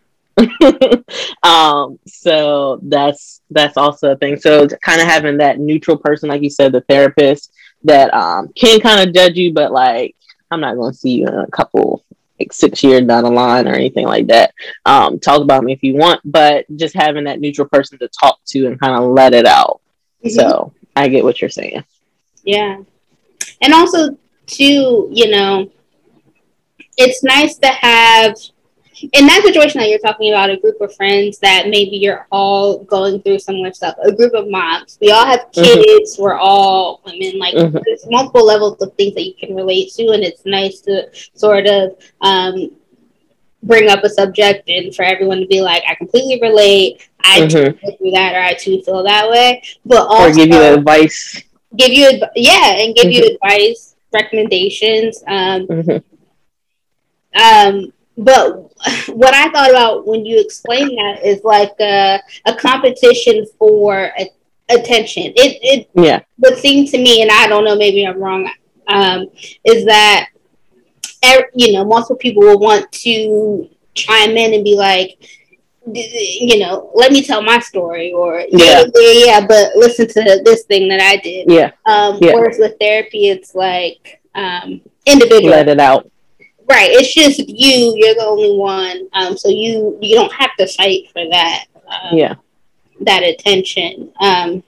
Speaker 1: um, so that's that's also a thing. So kind of having that neutral person, like you said, the therapist that um, can kind of judge you, but like I'm not going to see you in a couple like six years down the line or anything like that. Um, talk about me if you want, but just having that neutral person to talk to and kind of let it out. Mm-hmm. So I get what you're saying.
Speaker 2: Yeah, and also too, you know, it's nice to have. In that situation that you're talking about, a group of friends that maybe you're all going through similar stuff, a group of moms, we all have kids, mm-hmm. we're all women, like mm-hmm. there's multiple levels of things that you can relate to, and it's nice to sort of um, bring up a subject and for everyone to be like, I completely relate, I mm-hmm. too go through that, or I too feel that way, but also
Speaker 1: or give you advice.
Speaker 2: Give you, yeah, and give mm-hmm. you advice, recommendations. Um, mm-hmm. um, But what I thought about when you explained that is like a, a competition for a, attention. It it
Speaker 1: yeah.
Speaker 2: would seem to me, and I don't know, maybe I'm wrong, um, is that, you know, multiple people will want to chime in and be like, you know, let me tell my story, or yeah, yeah, yeah, yeah but listen to this thing that I did.
Speaker 1: Yeah.
Speaker 2: Um,
Speaker 1: yeah.
Speaker 2: Whereas with therapy, it's like um, individual.
Speaker 1: Let it out.
Speaker 2: Right, it's just you. You're the only one, um, so you you don't have to fight for that. Um,
Speaker 1: yeah,
Speaker 2: that attention. Um,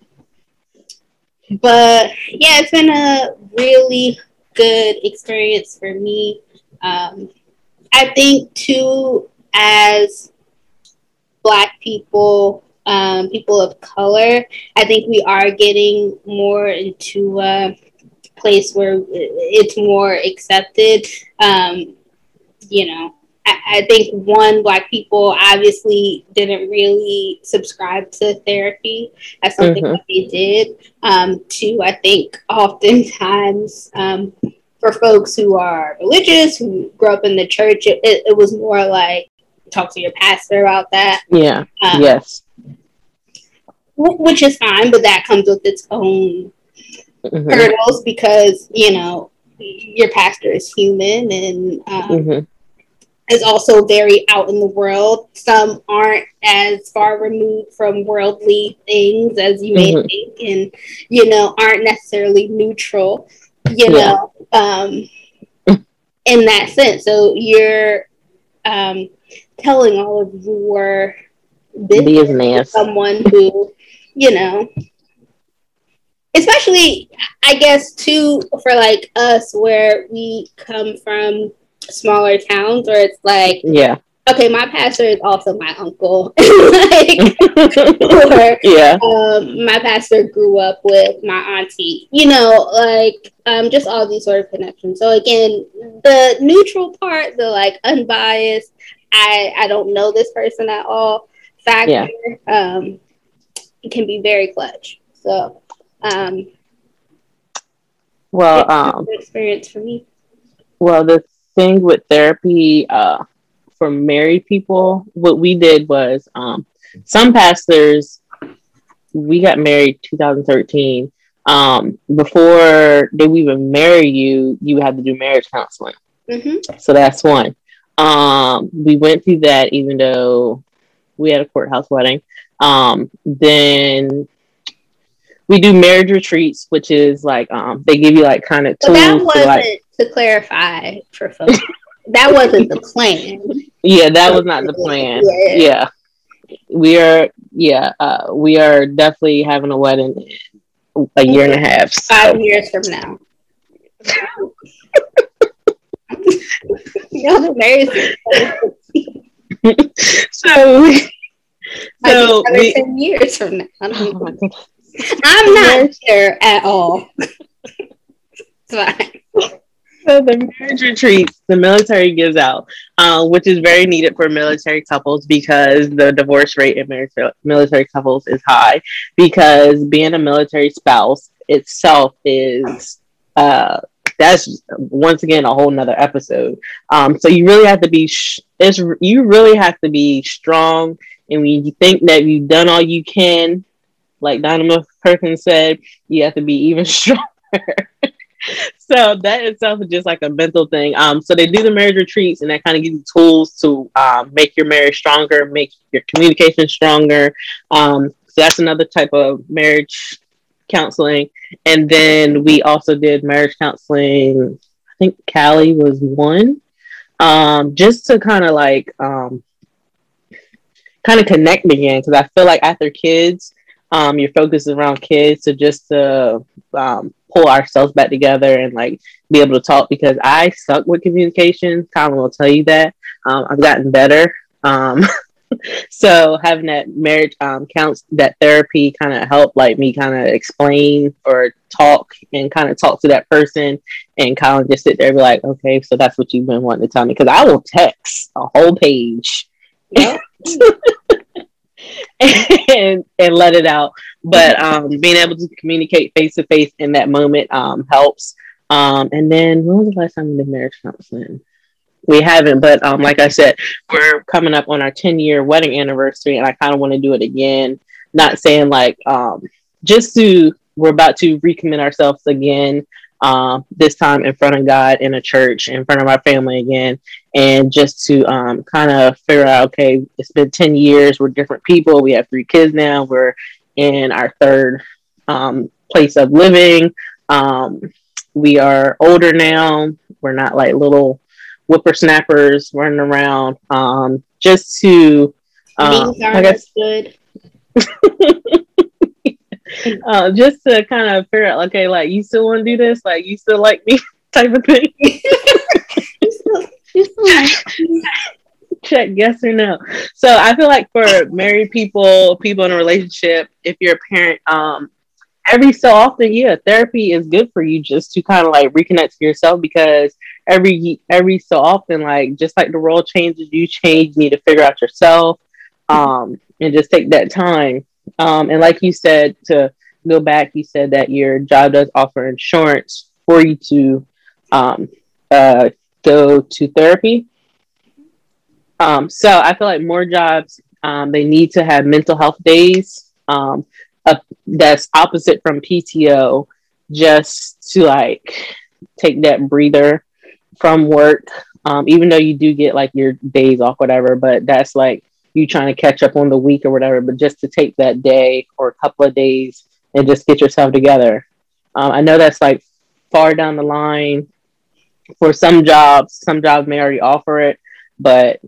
Speaker 2: but yeah, it's been a really good experience for me. Um, I think too, as Black people, um, people of color, I think we are getting more into a place where it's more accepted. Um, you know, I, I think one, Black people obviously didn't really subscribe to therapy as something mm-hmm. that they did. Um, two, I think oftentimes um, for folks who are religious, who grew up in the church, it, it, it was more like, talk to your pastor about that.
Speaker 1: Yeah. Um, yes.
Speaker 2: Which is fine, but that comes with its own mm-hmm. hurdles, because, you know, your pastor is human and um, mm-hmm. is also very out in the world. Some aren't as far removed from worldly things as you may mm-hmm. think, and, you know, aren't necessarily neutral, you yeah. know, um, in that sense. So you're um, telling all of your business to someone who, you know, especially, I guess, too, for like us, where we come from smaller towns, where it's like,
Speaker 1: yeah,
Speaker 2: okay, my pastor is also my uncle. Like, or,
Speaker 1: yeah.
Speaker 2: Um, my pastor grew up with my auntie. You know, like, um, just all these sort of connections. So again, the neutral part, the like unbiased, I I don't know this person at all factor, yeah. um, can be very clutch. So, um,
Speaker 1: well, um,
Speaker 2: experience for me.
Speaker 1: Well, the thing with therapy, uh, for married people, what we did was, um, some pastors, we got married two thousand thirteen. Um, before they would even marry you, you had to do marriage counseling.
Speaker 2: Mm-hmm.
Speaker 1: So that's one. Um, we went through that, even though we had a courthouse wedding. Um, then we do marriage retreats, which is like, um, they give you like kind of tools.
Speaker 2: Well, that wasn't,
Speaker 1: to, like,
Speaker 2: to clarify for folks. That wasn't the plan.
Speaker 1: Yeah, that was not the plan. Yeah, yeah. we are. Yeah, uh, we are definitely having a wedding in a year and a half. So.
Speaker 2: Five years from now. Y'all are married.
Speaker 1: so,
Speaker 2: so we, ten years from now. I don't oh know. I'm not sure at all. Fine.
Speaker 1: So the marriage retreats the military gives out, uh, which is very needed for military couples because the divorce rate in military couples is high. Because being a military spouse itself is, uh, that's once again a whole nother episode. Um, so you really have to be, sh- it's you really have to be strong, and when you think that you've done all you can, like Dynamo Perkins said, you have to be even stronger. So that itself is just like a mental thing. Um, so they do the marriage retreats, and that kind of gives you tools to um, make your marriage stronger, make your communication stronger. Um, so that's another type of marriage counseling. And then we also did marriage counseling. I think Callie was one, um, just to kind of like um, kind of connect again, because I feel like after kids, um, your focus is around kids, so just to um, pull ourselves back together and like be able to talk, because I suck with communication. Colin will tell you that. Um, I've gotten better. Um, so having that marriage um, counts, that therapy kind of helped like me kind of explain or talk and kind of talk to that person, and Colin just sit there and be like, okay, so that's what you've been wanting to tell me, because I will text a whole page. Yep. and and let it out, but um being able to communicate face to face in that moment um helps. Um and then when was the last time we did marriage counseling? We haven't, but um like I said, we're coming up on our ten year wedding anniversary, and I kind of want to do it again. Not saying like um just to we're about to recommit ourselves again, um, this time in front of God in a church, in front of our family again, and just to um, kind of figure out, okay, it's been ten years, we're different people, we have three kids now, we're in our third um, place of living, um, we are older now, we're not like little whippersnappers running around, um, just to um, I guess, good. Uh, just to kind of figure out, okay, like, you still want to do this? Like, you still like me? Type of thing. you still, you still like me? Check yes or no. So I feel like for married people, people in a relationship, if you're a parent, um, every so often, yeah, therapy is good for you just to kind of like reconnect to yourself, because every every so often, like, just like the world changes, you change, you need to figure out yourself, um, and just take that time. Um, and like you said, to go back, you said that your job does offer insurance for you to um, uh, go to therapy. Um, so I feel like more jobs, um, they need to have mental health days. Um, uh, that's opposite from P T O, just to like take that breather from work. Um, even though you do get like your days off, whatever, but that's like you trying to catch up on the week or whatever, but just to take that day or a couple of days and just get yourself together. Um, I know that's like far down the line for some jobs. Some jobs may already offer it, but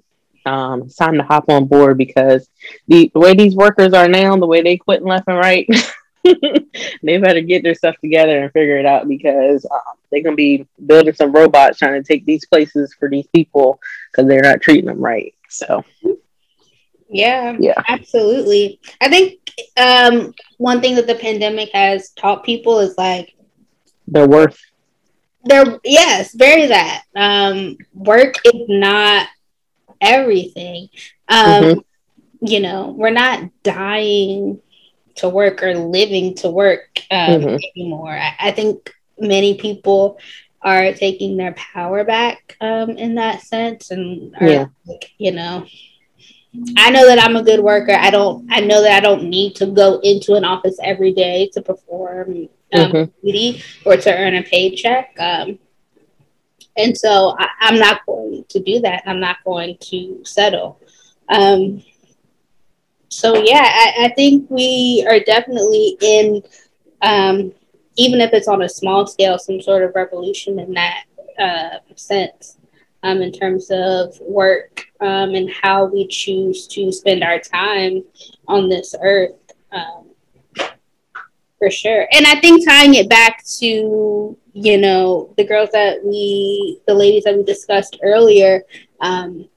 Speaker 1: Um, it's time to hop on board because the, the way these workers are now, the way they quitting left and right, they better get their stuff together and figure it out because um, they're gonna be building some robots trying to take these places for these people because they're not treating them right. So,
Speaker 2: yeah,
Speaker 1: yeah,
Speaker 2: absolutely. I think um, one thing that the pandemic has taught people is like
Speaker 1: their worth.
Speaker 2: They're yes, very that. Um, work is not everything. Um,
Speaker 1: Mm-hmm.
Speaker 2: You know, we're not dying to work or living to work um,
Speaker 1: Mm-hmm.
Speaker 2: anymore. I, I think many people are taking their power back um, in that sense, and are
Speaker 1: Yeah.
Speaker 2: like, you know, I know that I'm a good worker. I don't. I know that I don't need to go into an office every day to perform um,
Speaker 1: Mm-hmm.
Speaker 2: duty or to earn a paycheck. Um, and so I, I'm not going to do that. I'm not going to settle. Um, so yeah, I, I think we are definitely in, um, even if it's on a small scale, some sort of revolution in that uh, sense, um, in terms of work um, and how we choose to spend our time on this earth, um, for sure. And I think tying it back to, you know, the girls that we, the ladies that we discussed earlier, um,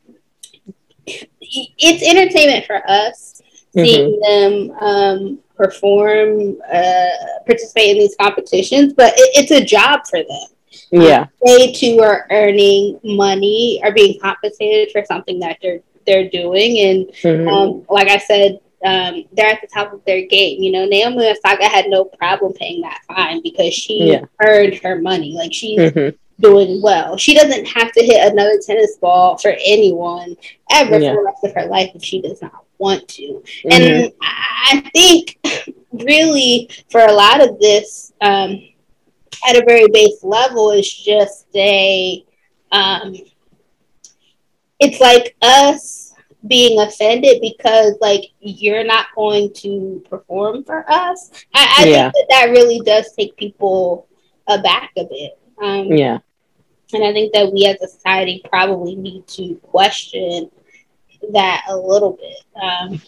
Speaker 2: it's entertainment for us seeing mm-hmm. them um, perform, uh, participate in these competitions, but it, it's a job for them.
Speaker 1: Yeah,
Speaker 2: um, they too are earning money, are being compensated for something that they're they're doing, and mm-hmm. um, like I said, um, they're at the top of their game. You know, Naomi Osaka had no problem paying that fine because she yeah. earned her money. Like she's mm-hmm. doing well. She doesn't have to hit another tennis ball for anyone ever yeah. for the rest of her life if she does not want to. Mm-hmm. And I think really for a lot of this, um, at a very base level, is just a, um, it's like us being offended because like you're not going to perform for us. I, I yeah. think that that really does take people aback a bit. Um,
Speaker 1: yeah.
Speaker 2: And I think that we as a society probably need to question that a little bit. Um,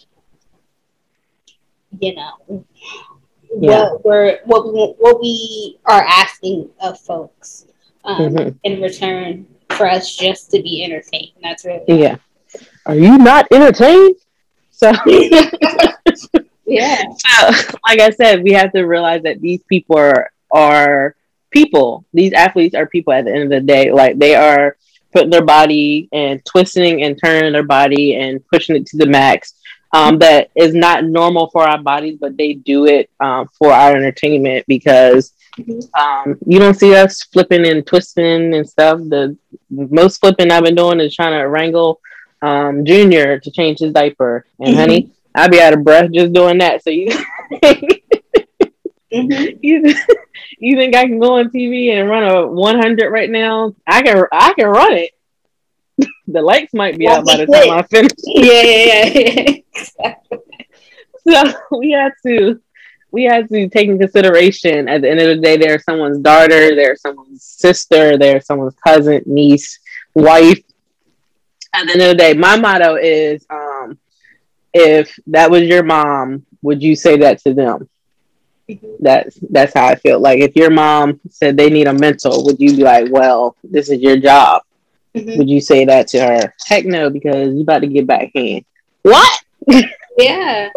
Speaker 2: you know, yeah. what we're what we what we are asking of folks um, mm-hmm. in return for us just to be entertained. That's really
Speaker 1: yeah. Are you not entertained? So
Speaker 2: yeah.
Speaker 1: So, like I said, we have to realize that these people are are people. These athletes are people at the end of the day. Like they are putting their body and twisting and turning their body and pushing it to the max. Um, that is not normal for our bodies, but they do it um, for our entertainment because um, you don't see us flipping and twisting and stuff. The most flipping I've been doing is trying to wrangle um, Junior to change his diaper. And mm-hmm. honey, I'd be out of breath just doing that. So you, mm-hmm. you, you think I can go on T V and run a one hundred right now? I can, I can run it. The lights might be out by the time I finish.
Speaker 2: Yeah, yeah,
Speaker 1: yeah. So we have to, we have to take in consideration. At the end of the day, they're someone's daughter, they're someone's sister, they're someone's cousin, niece, wife. At the end of the day, my motto is, um, if that was your mom, would you say that to them? Mm-hmm. That's that's how I feel. Like if your mom said they need a mentor, would you be like, well, this is your job? Mm-hmm. Would you say that to her? Heck no, because you about to get backhand. What?
Speaker 2: Yeah.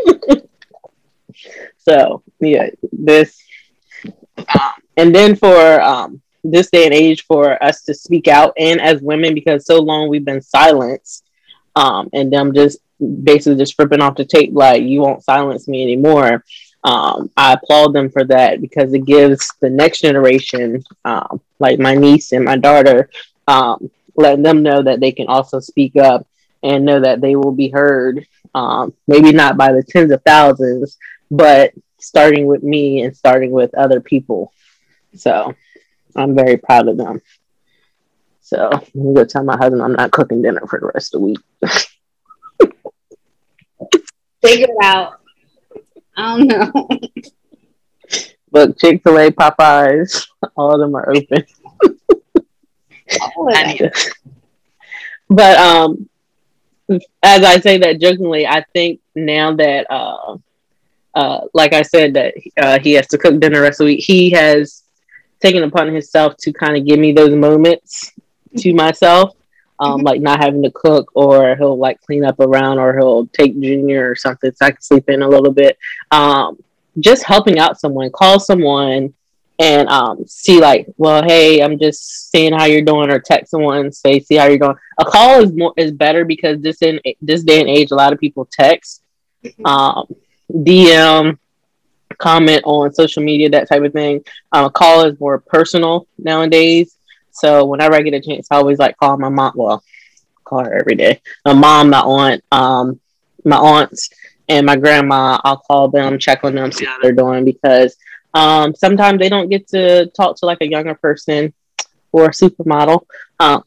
Speaker 1: So yeah, this, um, and then for um, this day and age, for us to speak out, and as women, because so long we've been silenced, um, and them just basically just ripping off the tape like you won't silence me anymore. Um, I applaud them for that because it gives the next generation, um, like my niece and my daughter, um, letting them know that they can also speak up and know that they will be heard. Um, maybe not by the tens of thousands, but starting with me and starting with other people. So I'm very proud of them. So I'm going to tell my husband I'm not cooking dinner for the rest of the week.
Speaker 2: Figure it out. I don't know.
Speaker 1: But Chick-fil-A, Popeyes, all of them are open.
Speaker 2: Oh, I need it.
Speaker 1: But um, as I say that jokingly, I think now that, uh, uh, like I said, that uh, he has to cook dinner the rest of the week, he has taken upon himself to kind of give me those moments to myself, um, like not having to cook, or he'll like clean up around, or he'll take Junior or something so I can sleep in a little bit. Um, just helping out someone, call someone and um, see like, well, hey, I'm just seeing how you're doing, or text someone, say, see how you're doing. A call is more is better because this in this day and age, a lot of people text, um, D M, comment on social media, that type of thing. Um, a call is more personal nowadays. So whenever I get a chance, I always like call my mom. Well, call her every day. My mom, my aunt, um, my aunts, and my grandma. I'll call them, check on them, see how they're doing, because um, sometimes they don't get to talk to like a younger person or a supermodel. Um,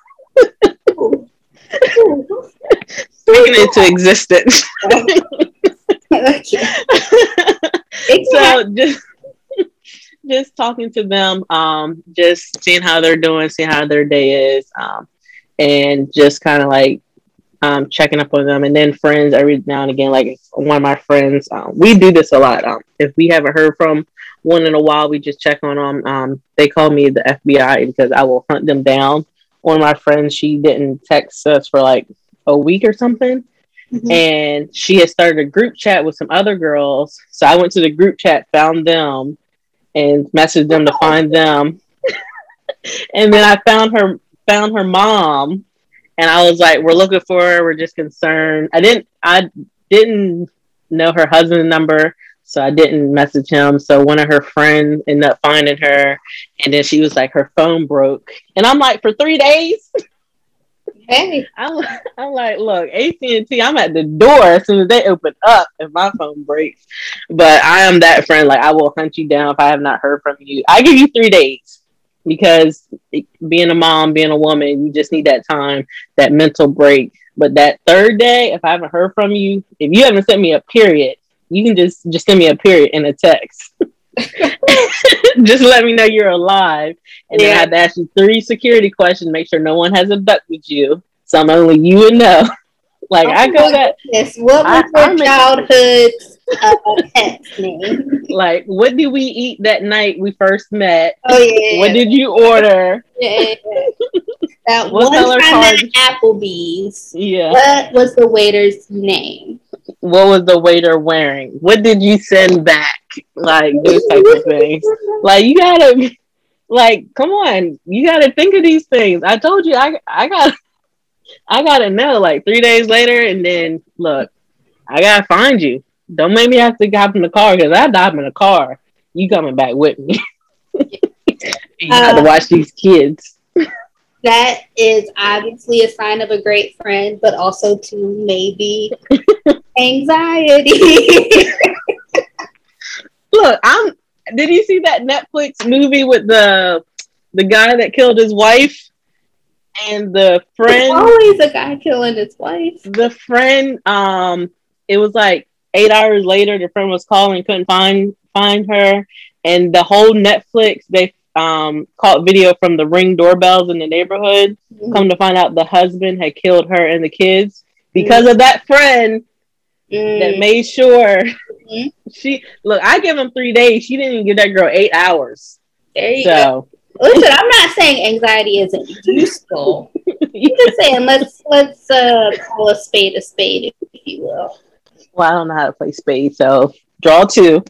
Speaker 1: Speaking into existence. So just just talking to them, um, just seeing how they're doing, seeing how their day is, um, and just kind of like um, checking up on them. And then friends every now and again, like one of my friends, um, we do this a lot. Um, if we haven't heard from one in a while, we just check on them. Um, they call me the F B I because I will hunt them down. One of my friends, she didn't text us for like a week or something. Mm-hmm. And she had started a group chat with some other girls. So I went to the group chat, found them, and messaged them to find them. And then I found her found her mom, and I was like, we're looking for her, we're just concerned. I didn't I didn't know her husband's number, so I didn't message him. So one of her friends ended up finding her, and then she was like, her phone broke. And I'm like, for three days? Hey, I'm, I'm like, look, A T and T, I'm at the door as soon as they open up if my phone breaks. But I am that friend. Like, I will hunt you down if I have not heard from you. I give you three days because being a mom, being a woman, you just need that time, that mental break. But that third day, if I haven't heard from you, if you haven't sent me a period, you can just, just send me a period in a text. Just let me know you're alive, and yeah. Then I have to ask you three security questions, make sure no one has abducted you, so I'm only you and know. Like, oh, I go that.
Speaker 2: Yes. What was I, your childhood uh, pet's name?
Speaker 1: Like, what did we eat that night we first met?
Speaker 2: Oh yeah.
Speaker 1: What did you order?
Speaker 2: Yeah. That what one time at Applebee's.
Speaker 1: Yeah.
Speaker 2: What was the waiter's name?
Speaker 1: What was the waiter wearing? What did you send back? Like, those type of things. Like, you gotta, like, come on, you gotta think of these things. I told you, I, I got, I gotta know. Like, three days later, and then look, I gotta find you. Don't make me have to hop in the car, because I dive in the car. You coming back with me? You have to watch these kids.
Speaker 2: That is obviously a sign of a great friend, but also to maybe anxiety.
Speaker 1: Look, I'm. Did you see that Netflix movie with the the guy that killed his wife and the friend?
Speaker 2: There's always a guy killing his wife.
Speaker 1: The friend. Um, it was like eight hours later. The friend was calling, couldn't find find her, and the whole Netflix they. Um, caught video from the Ring doorbells in the neighborhood. Mm-hmm. Come to find out, the husband had killed her and the kids because mm-hmm. of that friend mm-hmm. that made sure mm-hmm. she look. I give him three days. She didn't even give that girl eight hours.
Speaker 2: There you
Speaker 1: so.
Speaker 2: go. Listen, I'm not saying anxiety isn't useful. I'm just saying let's let's uh, call a spade a spade, if you will.
Speaker 1: Well, I don't know how to play spade, so draw two.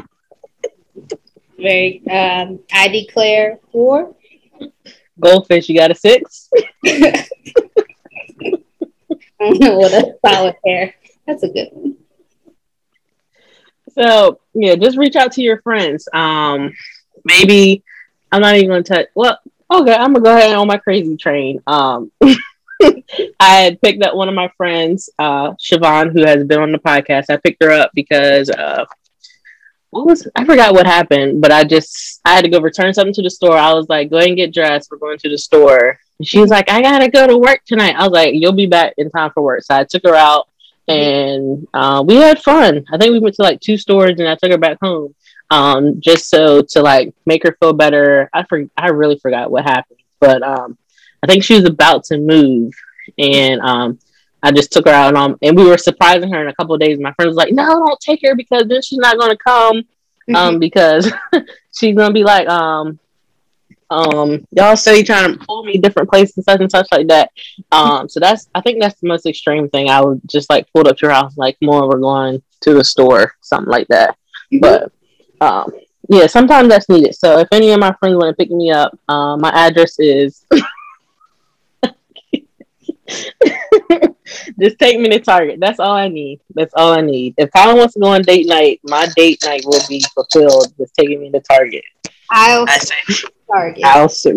Speaker 2: Very, um, I declare four.
Speaker 1: Goldfish, you got a six?
Speaker 2: I don't know what a solitaire. That's a good one.
Speaker 1: So, yeah, just reach out to your friends. Um, maybe, I'm not even going to touch, well, okay, I'm going to go ahead on my crazy train. Um, I had picked up one of my friends, uh, Siobhan, who has been on the podcast. I picked her up because, uh, What was I forgot what happened, but I just I had to go return something to the store. I was like, go ahead and get dressed. We're going to the store. And she was like, I gotta go to work tonight. I was like, you'll be back in time for work. So I took her out and uh, we had fun. I think we went to like two stores and I took her back home. Um, just so to like make her feel better. I for, I really forgot what happened, but um, I think she was about to move, and um, I just took her out, and, um, and we were surprising her in a couple of days. My friend was like, "No, don't take her because then she's not going to come, um, mm-hmm. because she's going to be like, um, um, y'all steady trying to pull me different places, such and such like that." Um, so that's, I think that's the most extreme thing. I would just like pull up to your house, like, more we're going to the store, something like that. Mm-hmm. But um, yeah, sometimes that's needed. So if any of my friends want to pick me up, um, my address is. Just take me to Target. That's all I need. That's all I need. If Colin wants to go on date night, my date night will be fulfilled with taking me to Target.
Speaker 2: I'll say Target.
Speaker 1: I'll sue.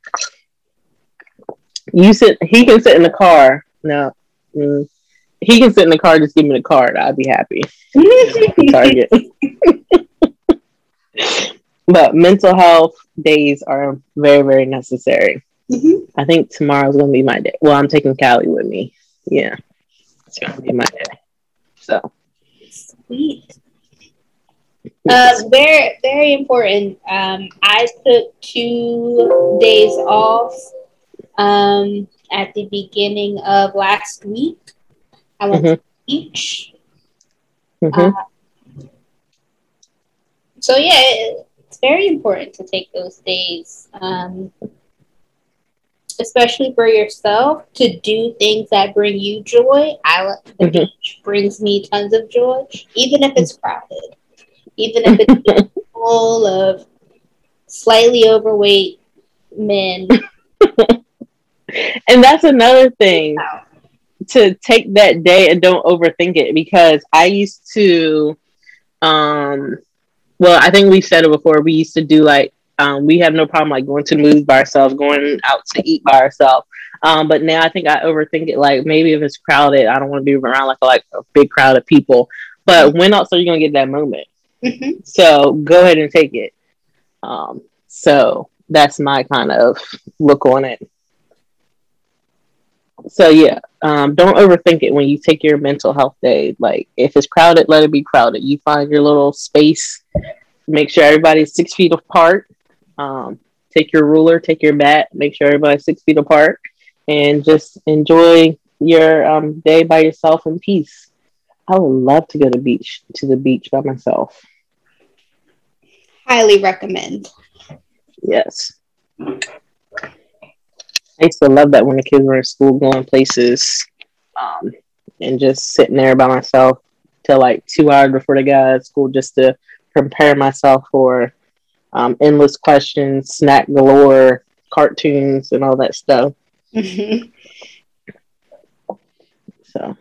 Speaker 1: You sit. He can sit in the car. No, mm, he can sit in the car. Just give me the card. I'd be happy. Target. But mental health days are very, very necessary. Mm-hmm. I think tomorrow's gonna be my day. Well, I'm taking Callie with me. Yeah, it's gonna be my day. So
Speaker 2: sweet. Uh, very, very important. Um, I took two days off um, at the beginning of last week. I went mm-hmm. to the beach. Mm-hmm. Uh, so yeah, it, it's very important to take those days. Um, especially for yourself, to do things that bring you joy. I the mm-hmm. beach brings me tons of joy, even if it's crowded, even if it's full of slightly overweight men.
Speaker 1: And that's another thing, to take that day and don't overthink it, because I used to, um, well, I think we said it before. We used to do like. Um, we have no problem like going to the movies by ourselves, going out to eat by ourselves. Um, but now I think I overthink it. Like maybe if it's crowded, I don't want to be around like a, like a big crowd of people. But mm-hmm. when else are you going to get that moment? Mm-hmm. So go ahead and take it. Um, so that's my kind of look on it. So yeah, um, don't overthink it when you take your mental health day. Like if it's crowded, let it be crowded. You find your little space. Make sure everybody's six feet apart. Um, take your ruler, take your bat, make sure everybody's six feet apart, and just enjoy your um, day by yourself in peace. I would love to go to beach to the beach by myself.
Speaker 2: Highly recommend.
Speaker 1: Yes. I used to love that when the kids were in school, going places, um, and just sitting there by myself till like two hours before they got out of school, just to prepare myself for Um, endless questions, snack galore, cartoons, and all that stuff. Mm-hmm. So.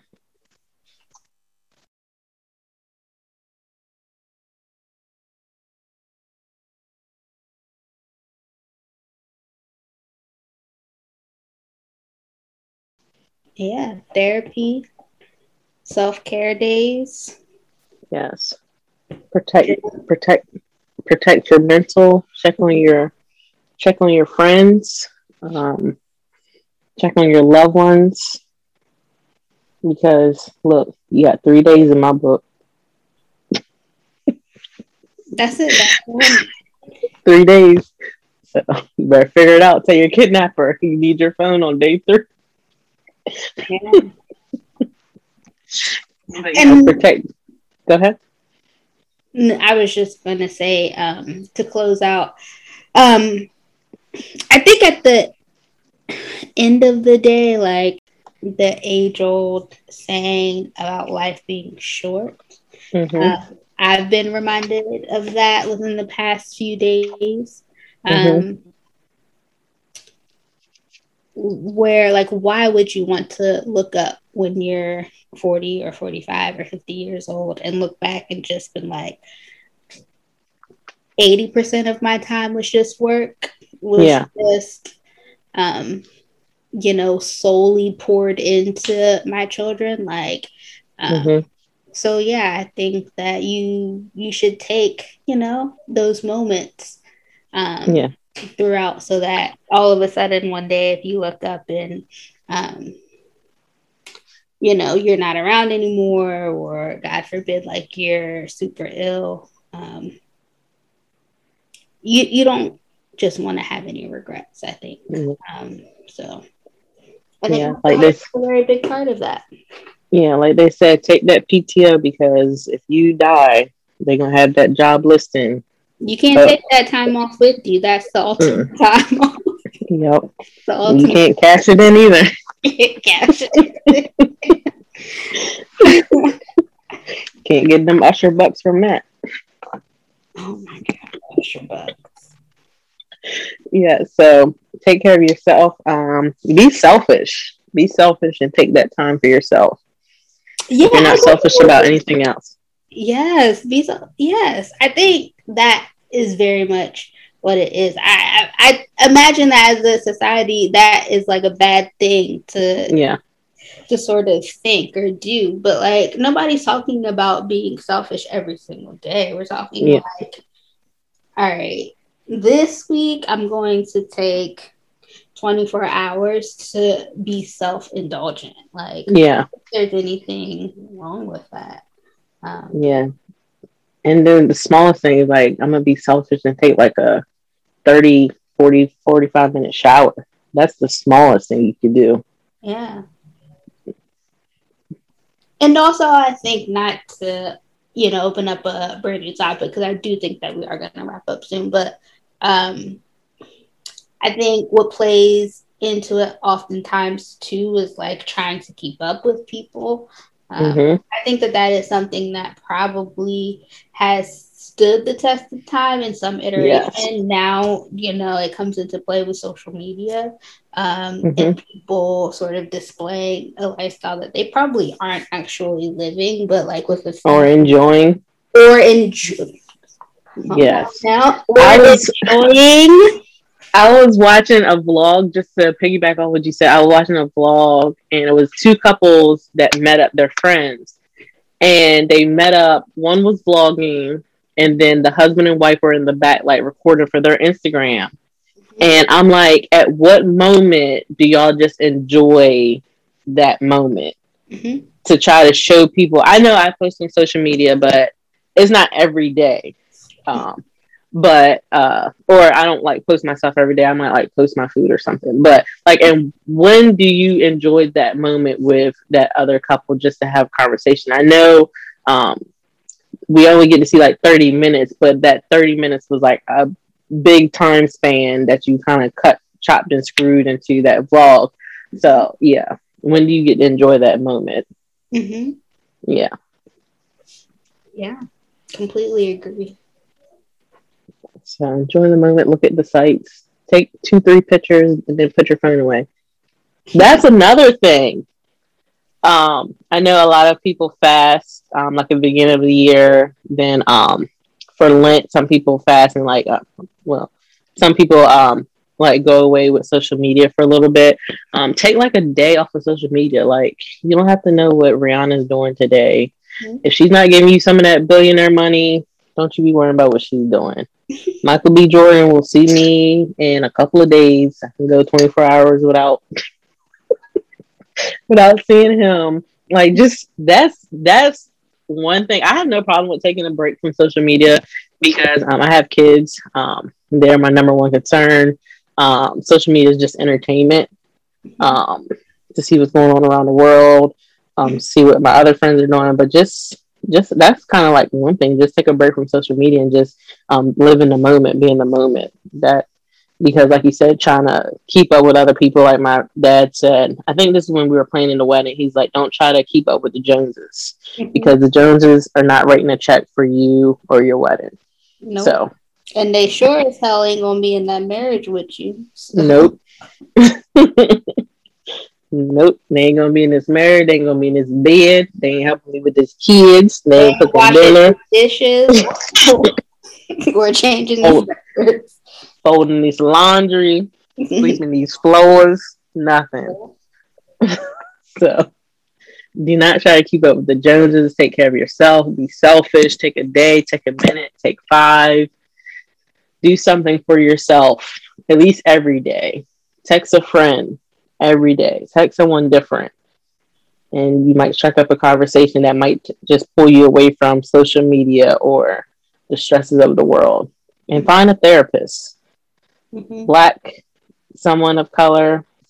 Speaker 2: Yeah, therapy, self-care days.
Speaker 1: Yes. Protect, protect. Protect your mental. Check on your, check on your friends. Um, check on your loved ones. Because look, you got three days in my book.
Speaker 2: That's it. That's it.
Speaker 1: Three days. So you better figure it out. Tell your kidnapper you need your phone on day three. Yeah. And protect. Go ahead.
Speaker 2: I was just going to say, um, to close out, um, I think at the end of the day, like the age-old saying about life being short, mm-hmm. uh, I've been reminded of that within the past few days. Um, mm-hmm. Where, like, why would you want to look up when you're forty or forty-five or fifty years old and look back and just been like, eighty percent of my time was just work, was yeah. just, um, you know, solely poured into my children. Like, um, mm-hmm. so yeah, I think that you, you should take, you know, those moments, um, yeah. throughout, so that all of a sudden one day if you look up and um you know you're not around anymore, or God forbid like you're super ill, um you you don't just want to have any regrets, I think. Mm-hmm. um so I think
Speaker 1: yeah,
Speaker 2: mental
Speaker 1: like
Speaker 2: health
Speaker 1: this.
Speaker 2: is a very big part of that.
Speaker 1: Yeah, like they said, take that P T O because if you die, they're gonna have that job listing.
Speaker 2: You can't
Speaker 1: Oh,
Speaker 2: take that time off with you. That's the ultimate
Speaker 1: mm,
Speaker 2: time off.
Speaker 1: yep.
Speaker 2: The
Speaker 1: You
Speaker 2: ultimate
Speaker 1: can't cash it in either.
Speaker 2: cash.
Speaker 1: Can't get them Usher bucks from that.
Speaker 2: Oh my god, Usher bucks.
Speaker 1: Yeah, so take care of yourself. Um, be selfish. Be selfish and take that time for yourself.
Speaker 2: Yeah,
Speaker 1: You're not selfish about anything else.
Speaker 2: Yes, be so, yes. I think that is very much what it is. I, I I imagine that as a society, that is like a bad thing to
Speaker 1: Yeah.
Speaker 2: to sort of think or do. But like nobody's talking about being selfish every single day. We're talking
Speaker 1: Yeah.
Speaker 2: like, all right, this week I'm going to take twenty-four hours to be self-indulgent. Like,
Speaker 1: Yeah.
Speaker 2: if there's anything wrong with that. Um,
Speaker 1: Yeah. And then the smallest thing is like, I'm going to be selfish and take like a thirty, forty, forty-five minute shower. That's the smallest thing you can do.
Speaker 2: yeah. And also, I think not to, you know, open up a brand new topic because I do think that we are going to wrap up soon. But um, I think what plays into it oftentimes too is like trying to keep up with people. Um,
Speaker 1: Mm-hmm.
Speaker 2: I think that that is something that probably has stood the test of time in some iteration.
Speaker 1: Yes.
Speaker 2: Now, you know, it comes into play with social media um,
Speaker 1: Mm-hmm.
Speaker 2: and people sort of displaying a lifestyle that they probably aren't actually living, but like with a
Speaker 1: Or enjoying.
Speaker 2: or enjoy.
Speaker 1: Yes.
Speaker 2: Now, or
Speaker 1: I was
Speaker 2: enjoying.
Speaker 1: I was watching a vlog, just to piggyback on what you said. I was watching a vlog, and it was two couples that met up, their friends, and they met up. One was vlogging, and then the husband and wife were in the back, like recording for their Instagram. And I'm like, at what moment do y'all just enjoy that moment
Speaker 2: Mm-hmm.
Speaker 1: to try to show people? I know I post on social media, but it's not every day. Um, but uh or I don't like post myself every day. I might like post my food or something, but like, and when do you enjoy that moment with that other couple just to have conversation? I know um we only get to see like thirty minutes, but that thirty minutes was like a big time span that you kind of cut, chopped and screwed into that vlog. So yeah, when do you get to enjoy that moment?
Speaker 2: Mm-hmm.
Speaker 1: Yeah.
Speaker 2: Yeah, completely agree.
Speaker 1: So enjoy the moment, look at the sights, take two, three pictures, and then put your phone away. That's another thing. Um, I know a lot of people fast, um, like at the beginning of the year. Then um, for Lent, some people fast and like, uh, well, some people um, like go away with social media for a little bit. Um, take like a day off of social media. Like, you don't have to know what Rihanna's doing today.
Speaker 2: Mm-hmm.
Speaker 1: If she's not giving you some of that billionaire money, don't you be worrying about what she's doing. Michael B. Jordan will see me in a couple of days. I can go twenty-four hours without without seeing him. Like, just that's that's one thing. I have no problem with taking a break from social media because um, I have kids. Um, they're my number one concern. Um, social media is just entertainment. Um, to see what's going on around the world, um, see what my other friends are doing, but just just that's kind of like one thing. Just take a break from social media and just um, live in the moment, be in the moment. That because, like you said, trying to keep up with other people. Like my dad said, I think this is when we were planning the wedding. He's like, don't try to keep up with the Joneses
Speaker 2: Mm-hmm.
Speaker 1: because the Joneses are not writing a check for you or your wedding.
Speaker 2: Nope.
Speaker 1: So,
Speaker 2: and they sure as hell ain't gonna be in that marriage with you. So.
Speaker 1: Nope. Nope, they ain't gonna be in this marriage. They ain't gonna be in this bed. They ain't helping me with these kids. They, they ain't cooking dinner,
Speaker 2: dishes. We're changing
Speaker 1: Fold,
Speaker 2: these
Speaker 1: folding this laundry, sweeping these floors. Nothing. So, do not try to keep up with the Joneses. Take care of yourself. Be selfish. Take a day. Take a minute. Take five. Do something for yourself at least every day. Text a friend. Every day, text someone different, and you might strike up a conversation that might t- just pull you away from social media or the stresses of the world. And find a therapist,
Speaker 2: mm-hmm.
Speaker 1: Black, someone of color,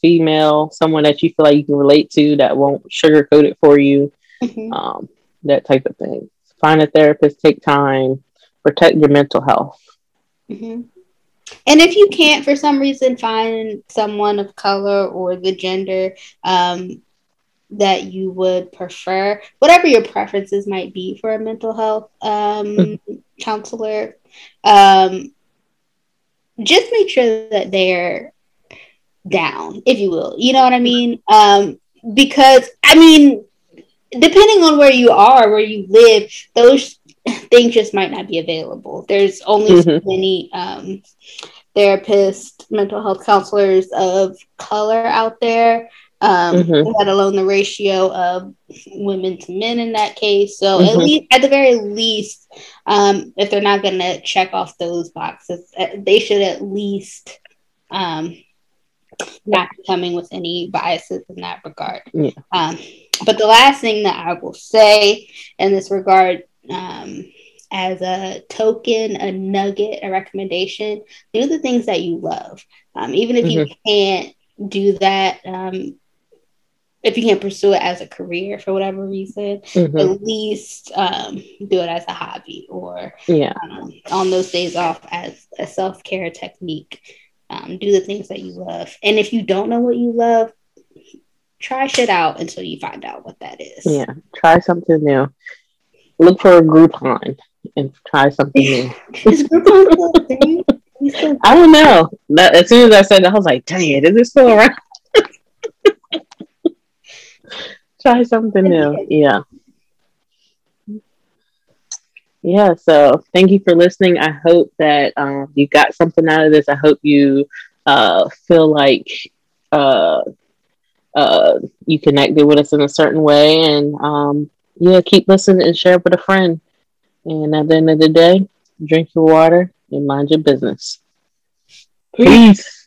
Speaker 1: female, someone that you feel like you can relate to that won't sugarcoat it for you. Mm-hmm. Um, that type of thing. Find a therapist, take time, protect your mental health.
Speaker 2: Mm-hmm. And if you can't, for some reason, find someone of color or the gender um, that you would prefer, whatever your preferences might be for a mental health um, mm-hmm. counselor, um, just make sure that they're down, if you will. You know what I mean? Um, because, I mean, depending on where you are, where you live, those things just might not be available. There's only mm-hmm. so many um, therapists, mental health counselors of color out there, um, mm-hmm. let alone the ratio of women to men in that case. So mm-hmm. at least, at the very least, um, if they're not going to check off those boxes, they should at least um, not be coming with any biases in that regard.
Speaker 1: Yeah.
Speaker 2: Um, but the last thing that I will say in this regard, um, as a token, a nugget, a recommendation, do the things that you love. Um, even if mm-hmm. you can't do that, um, if you can't pursue it as a career for whatever reason, mm-hmm. at least um, do it as a hobby or
Speaker 1: yeah.
Speaker 2: um, on those days off as a self-care technique. Um, do the things that you love. And if you don't know what you love, try shit out until you find out what that is.
Speaker 1: Yeah, try something new. Look for a Groupon and try something new.
Speaker 2: Is Groupon still a thing? Still-
Speaker 1: I don't know. That, as soon as I said that, I was like, dang it, is it still around? Try something new. Yeah. Yeah, so thank you for listening. I hope that um, you got something out of this. I hope you uh, feel like uh, uh, you connected with us in a certain way. And um, yeah, keep listening and share with a friend. And at the end of the day, drink your water and mind your business. Peace.